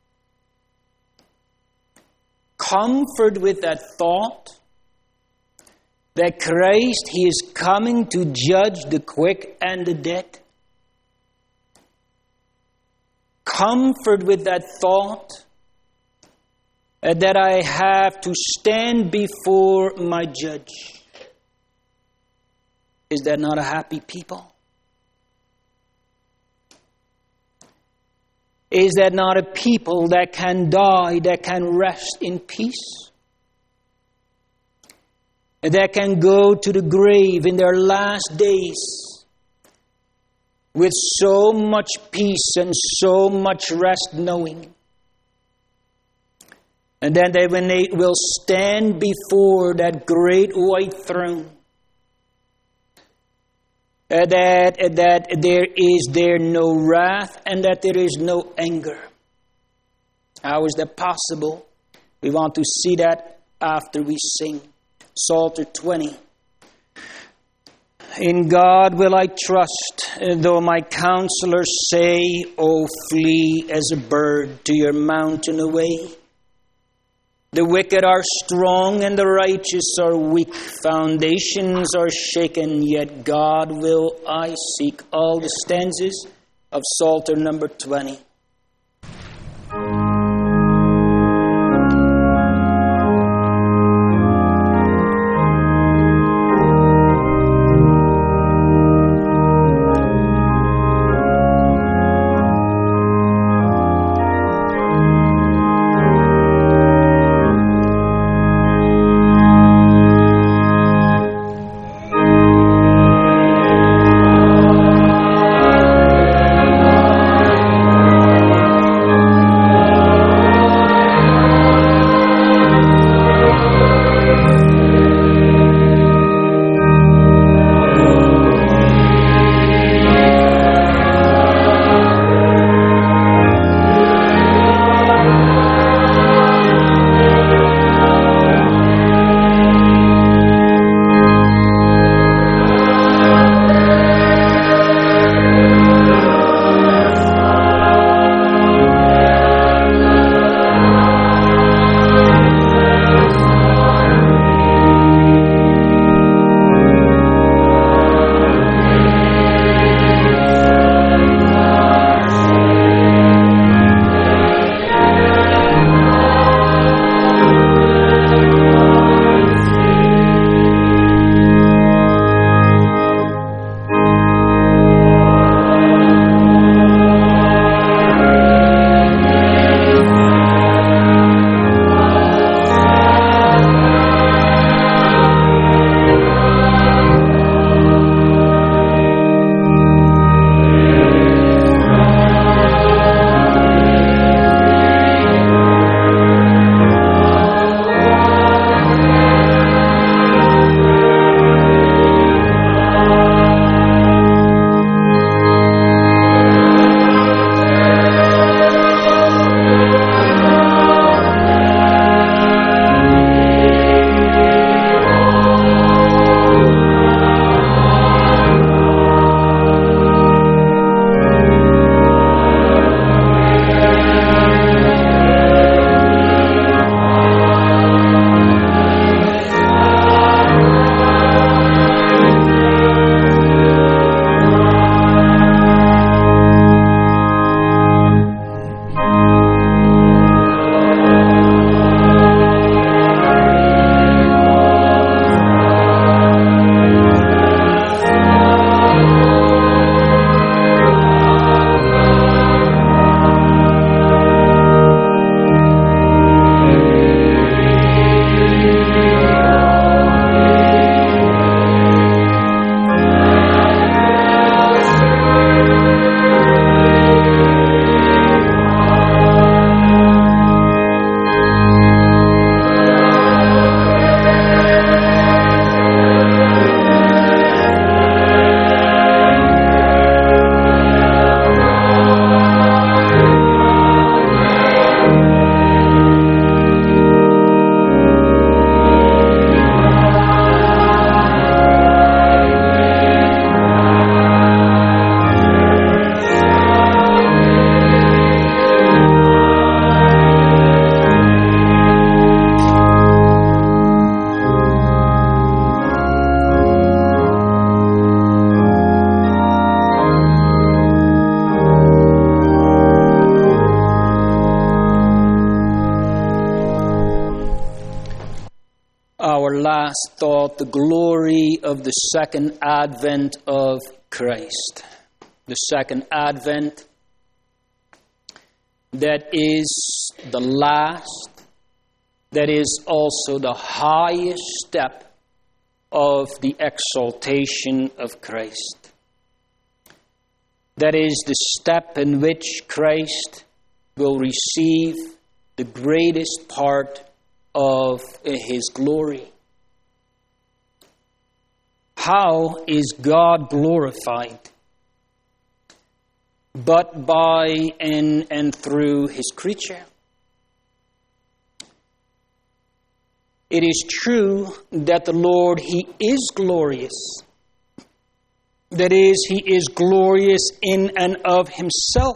Comfort with that thought that Christ, He is coming to judge the quick and the dead. Comfort with that thought that I have to stand before my judge. Is that not a happy people? Is that not a people that can die, that can rest in peace? That can go to the grave in their last days with so much peace and so much rest, knowing. And then they, when they will stand before that great white throne, Uh, that, uh, that there is there no wrath and that there is no anger. How is that possible? We want to see that after we sing Psalter twenty. In God will I trust, though my counselors say, "O flee as a bird to your mountain away." The wicked are strong and the righteous are weak. Foundations are shaken, yet God will I seek. All the stanzas of Psalter number twenty. last thought, the glory of the second advent of Christ. The second advent, that is the last, that is also the highest step of the exaltation of Christ. That is the step in which Christ will receive the greatest part of His glory. How is God glorified? But by and, and through His creature. It is true that the Lord, He is glorious. That is, He is glorious in and of Himself.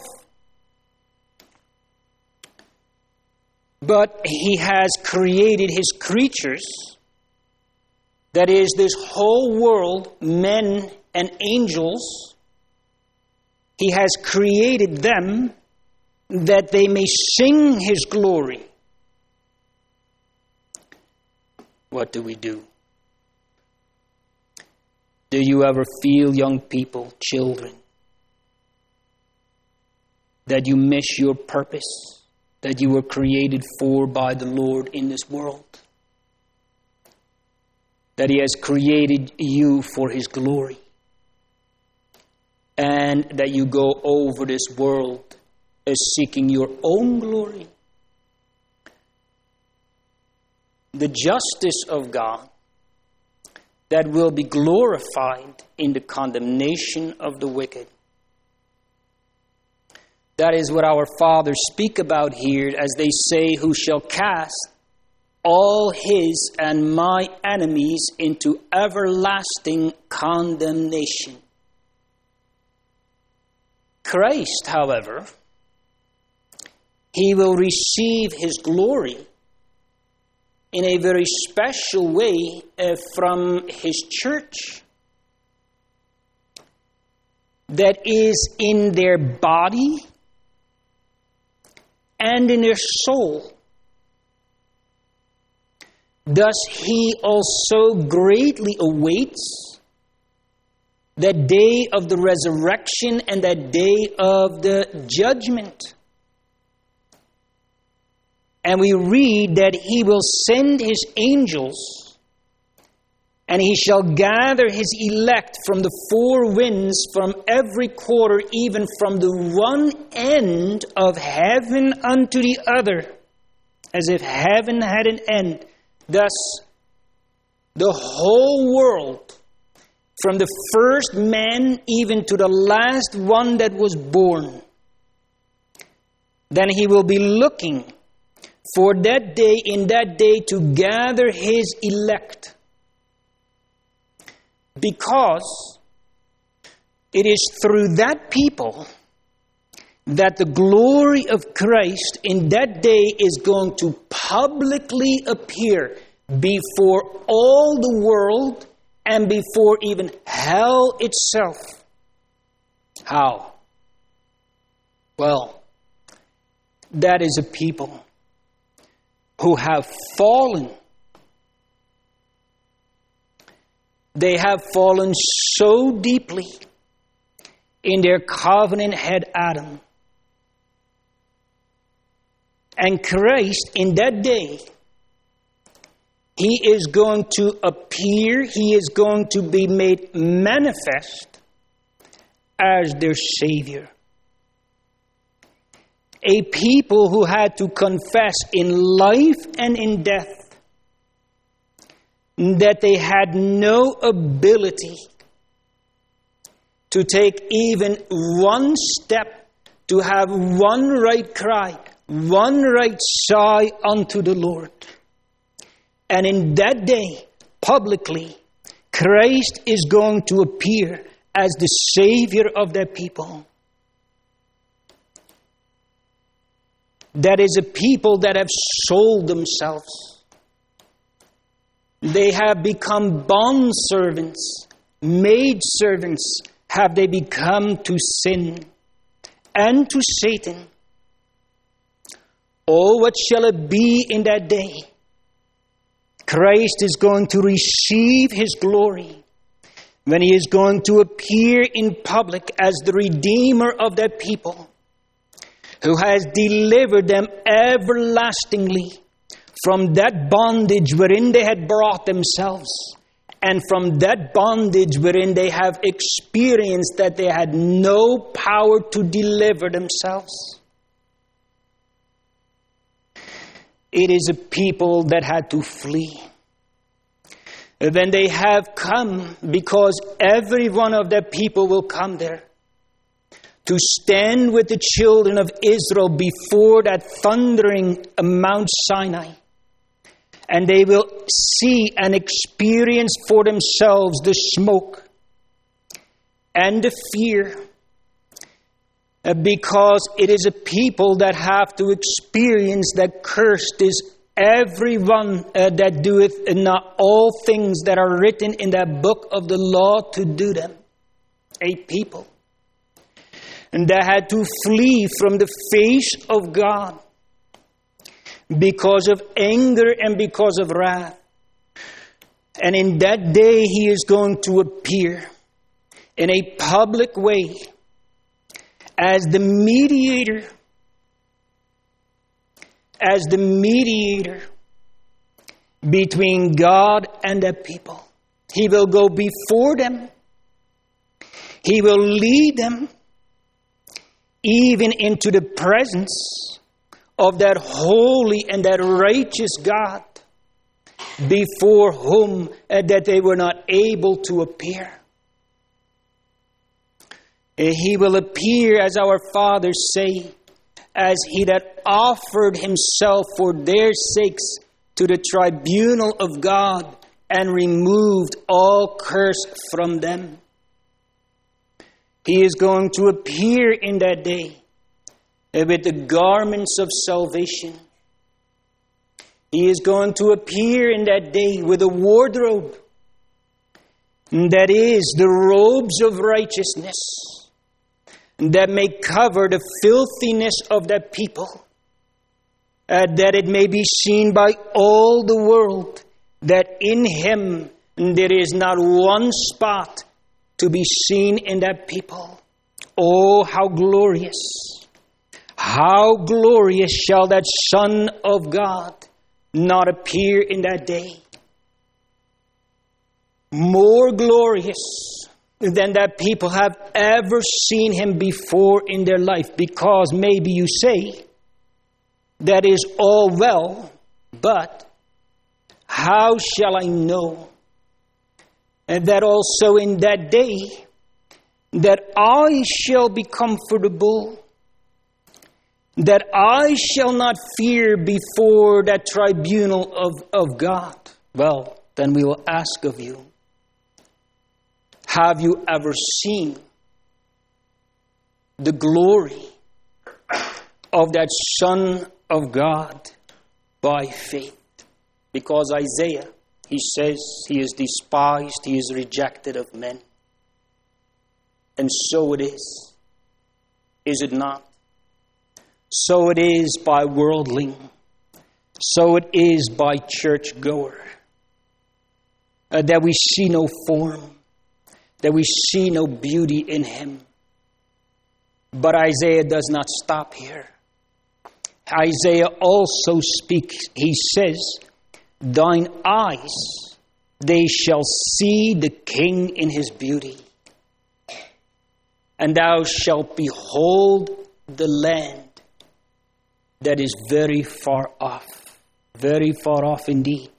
But He has created His creatures, that is, this whole world, men and angels. He has created them that they may sing His glory. What do we do? Do you ever feel, young people, children, that you miss your purpose, that you were created for by the Lord in this world? That He has created you for His glory? And that you go over this world as seeking your own glory? The justice of God that will be glorified in the condemnation of the wicked. That is what our fathers speak about here as they say, who shall cast all his and my enemies into everlasting condemnation. Christ, however, He will receive His glory in a very special way uh, from His church. That is in their body and in their soul. Thus He also greatly awaits that day of the resurrection and that day of the judgment. And we read that He will send His angels, and He shall gather His elect from the four winds, from every quarter, even from the one end of heaven unto the other, as if heaven had an end. Thus, the whole world, from the first man even to the last one that was born, then He will be looking for that day, in that day, to gather His elect. Because it is through that people that the glory of Christ in that day is going to publicly appear before all the world and before even hell itself. How? Well, that is a people who have fallen. They have fallen so deeply in their covenant head Adam. And Christ, in that day, He is going to appear, He is going to be made manifest as their Savior. A people who had to confess in life and in death that they had no ability to take even one step, to have one right cry, one right sigh unto the Lord. And in that day, publicly, Christ is going to appear as the Savior of their people. That is a people that have sold themselves. They have become bond servants, maid servants have they become to sin and to Satan. Oh, what shall it be in that day Christ is going to receive His glory when He is going to appear in public as the Redeemer of that people, who has delivered them everlastingly from that bondage wherein they had brought themselves, and from that bondage wherein they have experienced that they had no power to deliver themselves. It is a people that had to flee. When they have come, because every one of the people will come there, to stand with the children of Israel before that thundering Mount Sinai. And they will see and experience for themselves the smoke and the fear. Because it is a people that have to experience that cursed is everyone uh, that doeth not all things that are written in that book of the law to do them. A people. And they had to flee from the face of God because of anger and because of wrath. And in that day He is going to appear in a public way as the mediator, as the mediator between God and the people. He will go before them. He will lead them even into the presence of that holy and that righteous God, before whom uh, that they were not able to appear. Uh, he will appear, as our fathers say, as He that offered Himself for their sakes to the tribunal of God and removed all curse from them. He is going to appear in that day with the garments of salvation. He is going to appear in that day with a wardrobe, that is, the robes of righteousness, that may cover the filthiness of that people, uh, that it may be seen by all the world that in Him there is not one spot to be seen in that people. Oh, how glorious! How glorious shall that Son of God not appear in that day. More glorious than that people have ever seen Him before in their life. Because maybe you say, that is all well, but how shall I know? And that also in that day, that I shall be comfortable, that I shall not fear before that tribunal of, of God. Well, then we will ask of you, have you ever seen the glory of that Son of God by faith? Because Isaiah, he says, He is despised, He is rejected of men. And so it is. Is it not? So it is by worldling. So it is by churchgoer. Uh, that we see no form. That we see no beauty in Him. But Isaiah does not stop here. Isaiah also speaks. He says, thine eyes, they shall see the King in His beauty. And thou shalt behold the land that is very far off. Very far off indeed.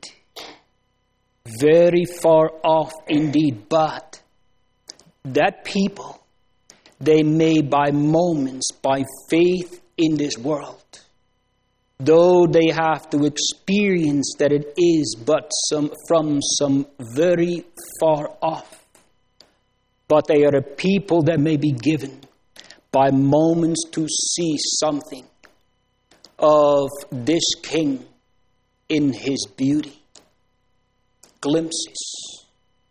Very far off indeed. But that people, they may by moments, by faith in this world, though they have to experience that it is but some from some very far off, but they are a people that may be given by moments to see something of this King in His beauty. Glimpses.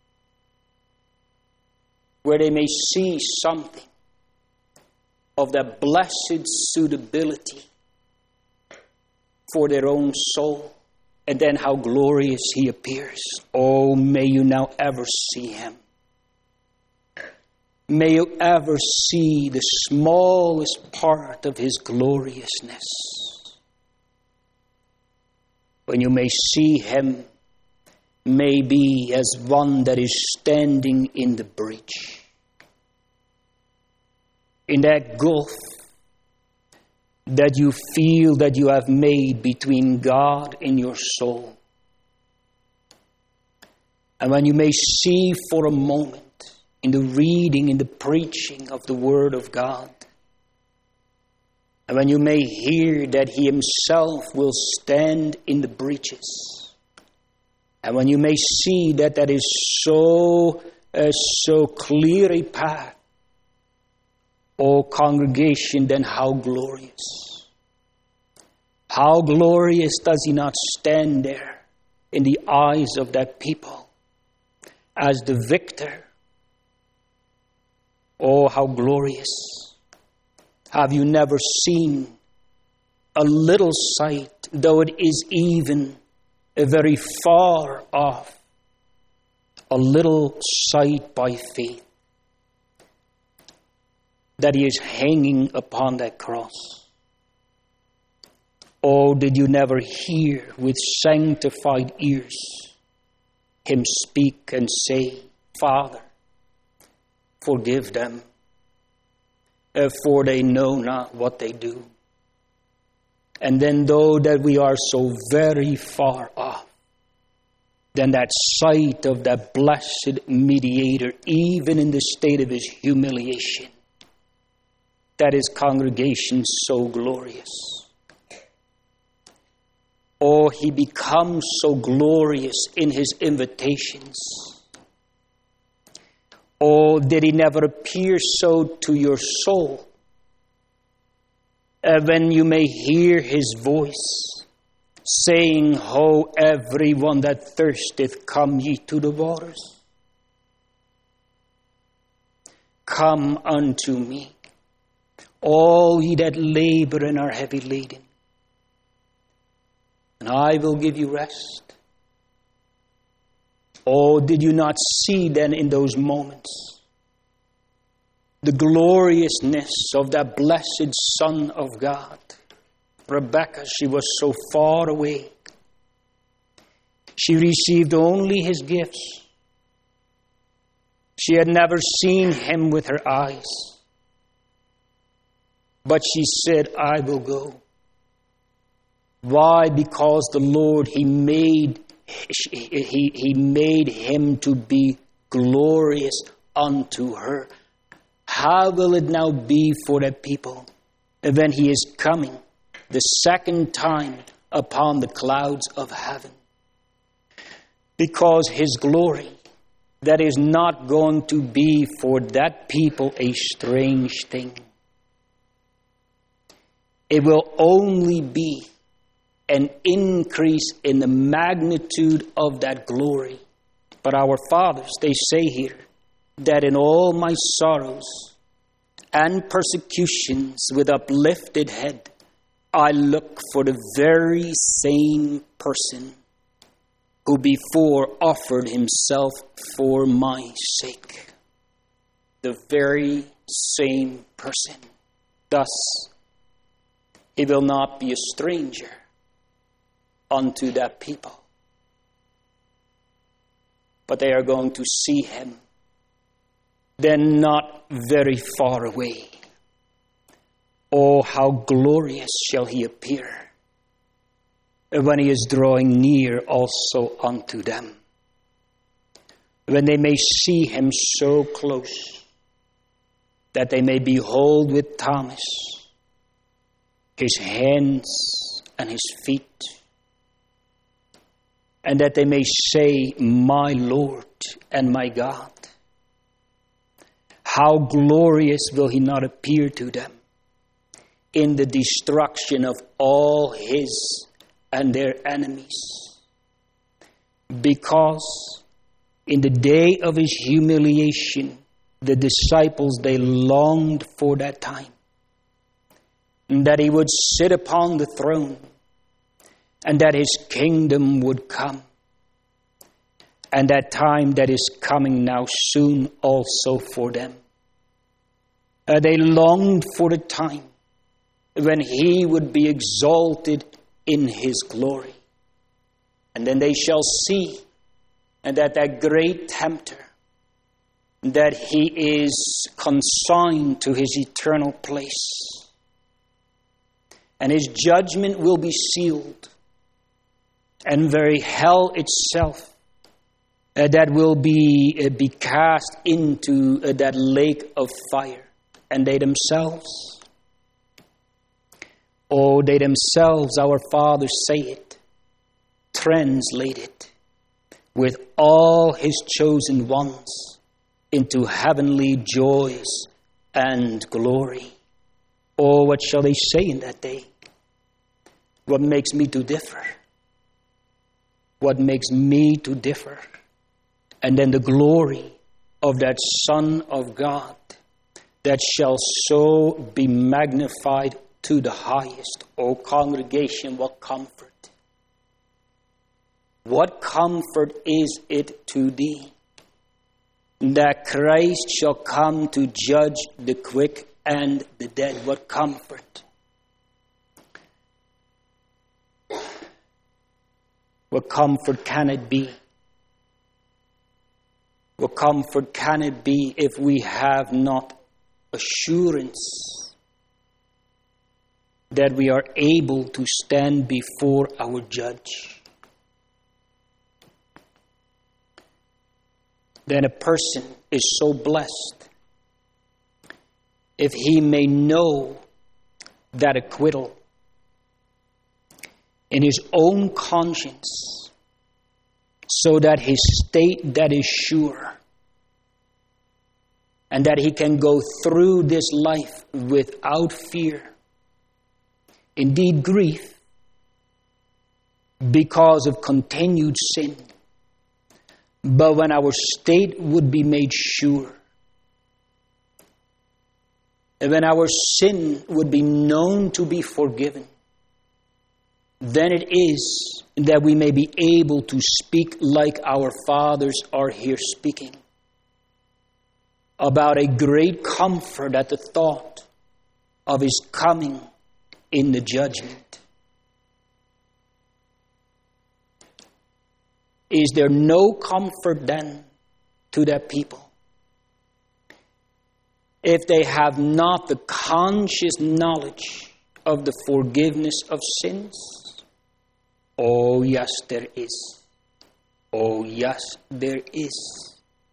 Where they may see something of that blessed suitability for their own soul. And then how glorious he appears. Oh, may you now ever see him. May you ever see the smallest part of his gloriousness. When you may see him, maybe as one that is standing in the breach. In that gulf that you feel that you have made between God and your soul. And when you may see for a moment in the reading, in the preaching of the Word of God, and when you may hear that he himself will stand in the breaches, and when you may see that that is so, uh, so clear a path, O congregation, then how glorious. How glorious does he not stand there in the eyes of that people as the victor? Oh, how glorious. Have you never seen a little sight, though it is even a very far off, a little sight by faith, that he is hanging upon that cross? Oh, did you never hear with sanctified ears him speak and say, Father, forgive them, for they know not what they do. And then though that we are so very far off, then that sight of that blessed mediator, even in the state of his humiliation, that is congregation so glorious. Oh, he becomes so glorious in his invitations. Oh, did he never appear so to your soul? Uh, when you may hear his voice saying, Ho, everyone that thirsteth, come ye to the waters. Come unto me, all ye that labor and are heavy laden, and I will give you rest. Oh, did you not see then in those moments the gloriousness of that blessed Son of God? Rebecca, she was so far away. She received only his gifts. She had never seen him with her eyes. But she said, I will go. Why? Because the Lord, he made he, he made him to be glorious unto her. How will it now be for the people when he is coming the second time upon the clouds of heaven? Because his glory, that is not going to be for that people a strange thing. It will only be an increase in the magnitude of that glory. But our fathers, they say here, that in all my sorrows and persecutions with uplifted head, I look for the very same person who before offered himself for my sake. The very same person. Thus, he will not be a stranger unto that people. But they are going to see him then not very far away. Oh, how glorious shall he appear when he is drawing near also unto them. When they may see him so close that they may behold with Thomas his hands and his feet, and that they may say, my Lord and my God. How glorious will he not appear to them in the destruction of all his and their enemies. Because in the day of his humiliation, the disciples, they longed for that time, that he would sit upon the throne, and that his kingdom would come. And that time that is coming now soon also for them. Uh, they longed for the time when he would be exalted in his glory. And then they shall see and that that great tempter, that he is consigned to his eternal place. And his judgment will be sealed. And very hell itself, uh, that will be, uh, be cast into uh, that lake of fire. And they themselves, oh, they themselves, our fathers say it, translate it with all his chosen ones into heavenly joys and glory. Oh, what shall they say in that day? What makes me to differ? What makes me to differ? And then the glory of that Son of God that shall so be magnified to the highest. O congregation, what comfort! What comfort is it to thee that Christ shall come to judge the quick and the dead? What comfort! What comfort can it be? What comfort can it be if we have not assurance that we are able to stand before our judge? Then a person is so blessed if he may know that acquittal in his own conscience, so that his state that is sure, and that he can go through this life without fear. Indeed, grief because of continued sin. But when our state would be made sure, and when our sin would be known to be forgiven, then it is that we may be able to speak like our fathers are here speaking, about a great comfort at the thought of his coming in the judgment. Is there no comfort then to that people if they have not the conscious knowledge of the forgiveness of sins? Oh yes, there is. Oh yes, there is.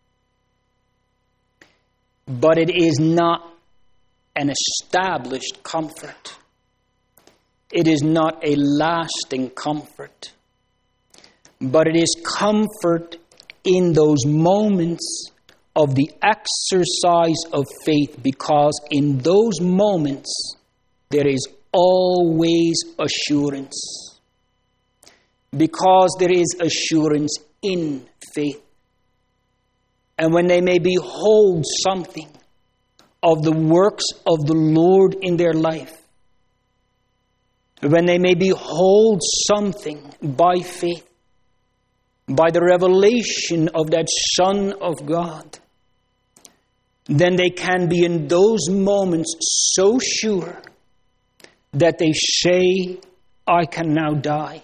But it is not an established comfort. It is not a lasting comfort. But it is comfort in those moments of the exercise of faith, because in those moments there is always assurance. Because there is assurance in faith. And when they may behold something of the works of the Lord in their life, when they may behold something by faith, by the revelation of that Son of God, then they can be in those moments so sure that they say, I can now die.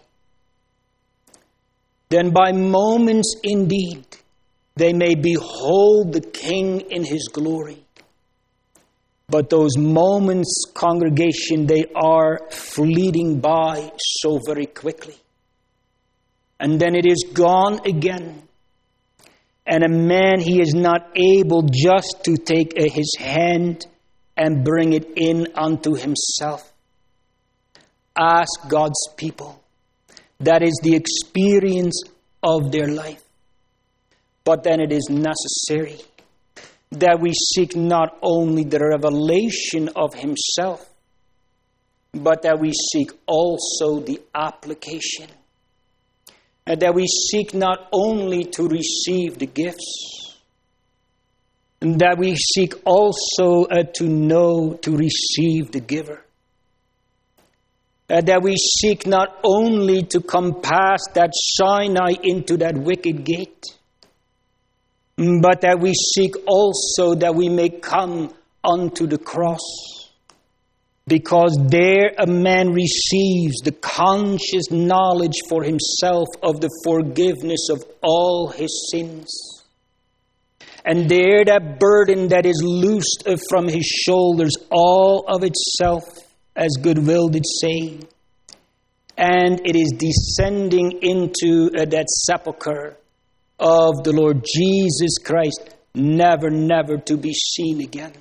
Then by moments indeed, they may behold the King in his glory. But those moments, congregation, they are fleeting by so very quickly. And then it is gone again. And a man, he is not able just to take his hand and bring it in unto himself. Ask God's people. That is the experience of their life. But then it is necessary that we seek not only the revelation of himself, but that we seek also the application. And that we seek not only to receive the gifts, and that we seek also uh, to know, to receive the giver. Uh, that we seek not only to come past that Sinai into that wicket gate, but that we seek also that we may come unto the cross. Because there a man receives the conscious knowledge for himself of the forgiveness of all his sins. And there that burden that is loosed from his shoulders, all of itself, as Goodwill did say, and it is descending into uh, that sepulchre of the Lord Jesus Christ, never, never to be seen again.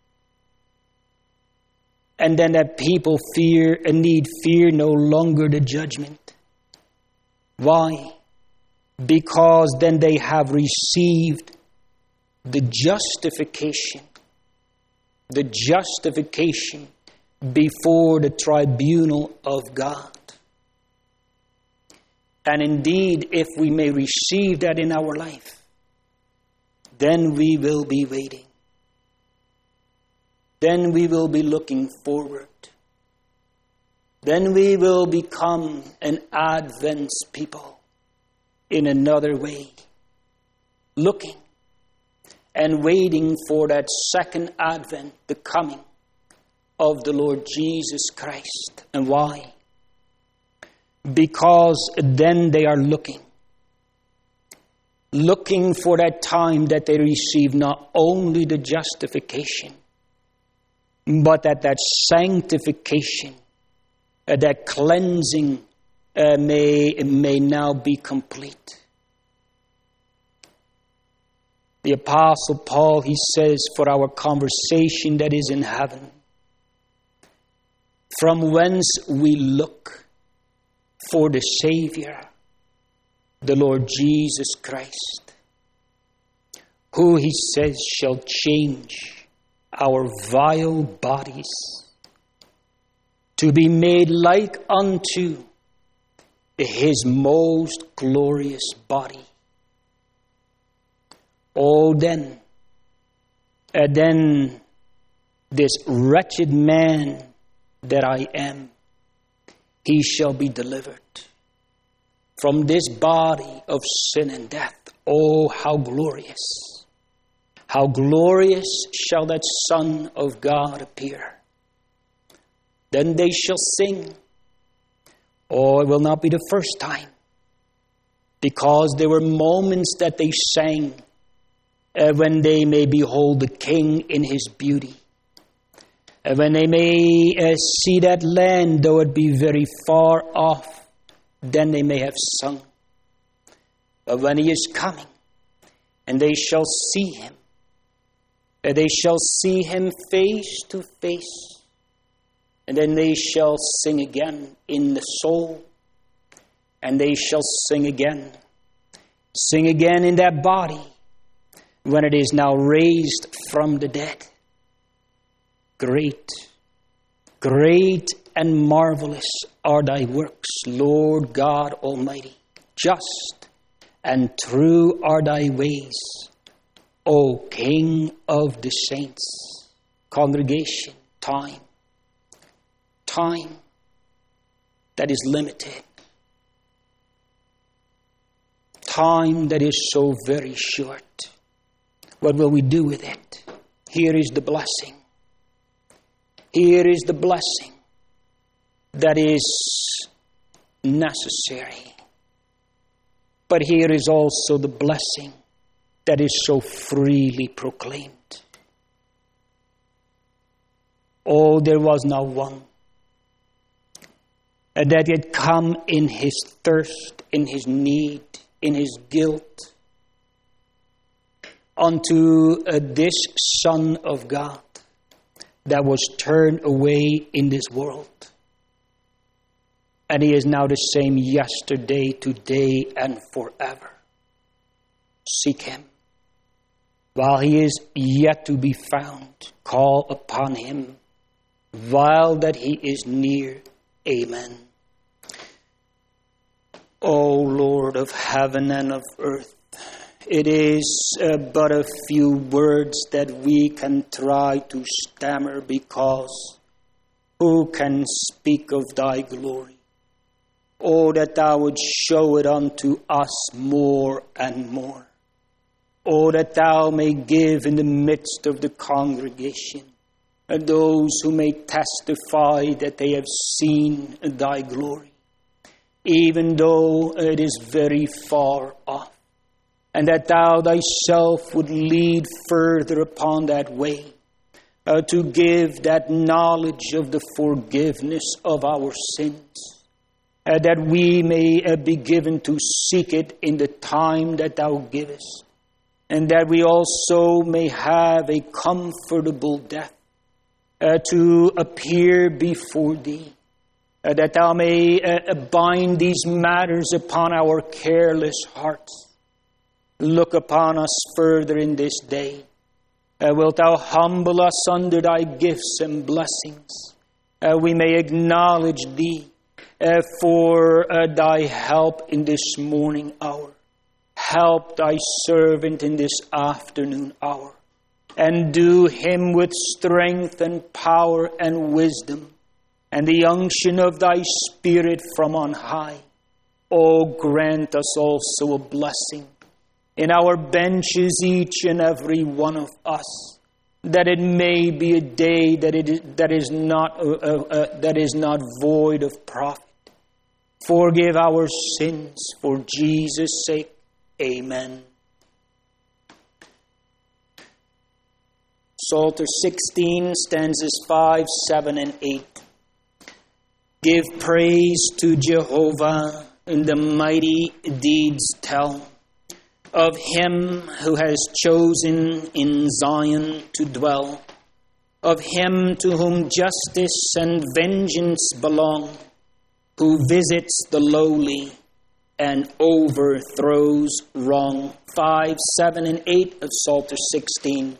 And then that people fear and need fear no longer the judgment. Why? Because then they have received the justification, the justification before the tribunal of God. And indeed, if we may receive that in our life, then we will be waiting. Then we will be looking forward. Then we will become an Advent people in another way, looking and waiting for that second Advent, the coming of the Lord Jesus Christ. And why? Because then they are looking. Looking for that time that they receive not only the justification, but that that sanctification, uh, that cleansing uh, may, may now be complete. The Apostle Paul, he says, for our conversation that is in heaven, from whence we look for the Savior, the Lord Jesus Christ, who, he says, shall change our vile bodies to be made like unto his most glorious body. Oh, then, and then this wretched man that I am, he shall be delivered from this body of sin and death. Oh, how glorious! How glorious shall that Son of God appear. Then they shall sing. Oh, it will not be the first time, because there were moments that they sang uh, when they may behold the King in his beauty. Uh, when they may uh, see that land, though it be very far off, then they may have sung. But when he is coming, and they shall see him, uh, they shall see him face to face, and then they shall sing again in the soul, and they shall sing again, sing again in that body, when it is now raised from the dead. Great, great and marvelous are thy works, Lord God Almighty. Just and true are thy ways, O King of the saints. Congregation, time. Time that is limited. Time that is so very short. What will we do with it? Here is the blessing. Here is the blessing that is necessary. But here is also the blessing that is so freely proclaimed. Oh, there was not one that had come in his thirst, in his need, in his guilt, unto uh, this Son of God that was turned away in this world. And he is now the same yesterday, today, and forever. Seek him. While he is yet to be found, call upon him. While that he is near. Amen. O Lord of heaven and of earth, it is uh, but a few words that we can try to stammer, because who can speak of thy glory? Oh, that thou would show it unto us more and more. Oh, that thou may give in the midst of the congregation and those who may testify that they have seen thy glory, even though it is very far off, and that thou thyself would lead further upon that way, uh, to give that knowledge of the forgiveness of our sins, uh, that we may uh, be given to seek it in the time that thou givest, and that we also may have a comfortable death, uh, to appear before thee, uh, that thou may uh, bind these matters upon our careless hearts. Look upon us further in this day. Uh, wilt thou humble us under thy gifts and blessings? Uh, we may acknowledge thee uh, for uh, thy help in this morning hour. Help thy servant in this afternoon hour, and do him with strength and power and wisdom, and the unction of thy Spirit from on high. O grant us also a blessing in our benches, each and every one of us, that it may be a day that it is, that is not uh, uh, uh, that is not void of profit. Forgive our sins for Jesus' sake. Amen. Psalter sixteen, stanzas five, seven, and eight. Give praise to Jehovah, and the mighty deeds tell of him who has chosen in Zion to dwell, of him to whom justice and vengeance belong, who visits the lowly and overthrows wrong. five, seven, and eight of Psalter sixteen.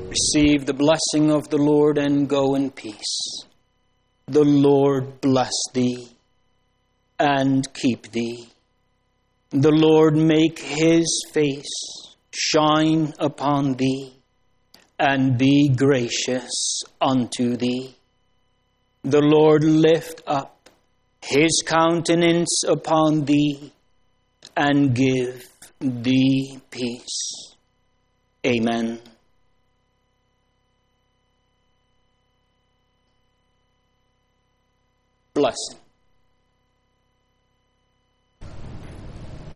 Receive the blessing of the Lord and go in peace. The Lord bless thee and keep thee. The Lord make his face shine upon thee and be gracious unto thee. The Lord lift up his countenance upon thee and give thee peace. Amen. Blessing.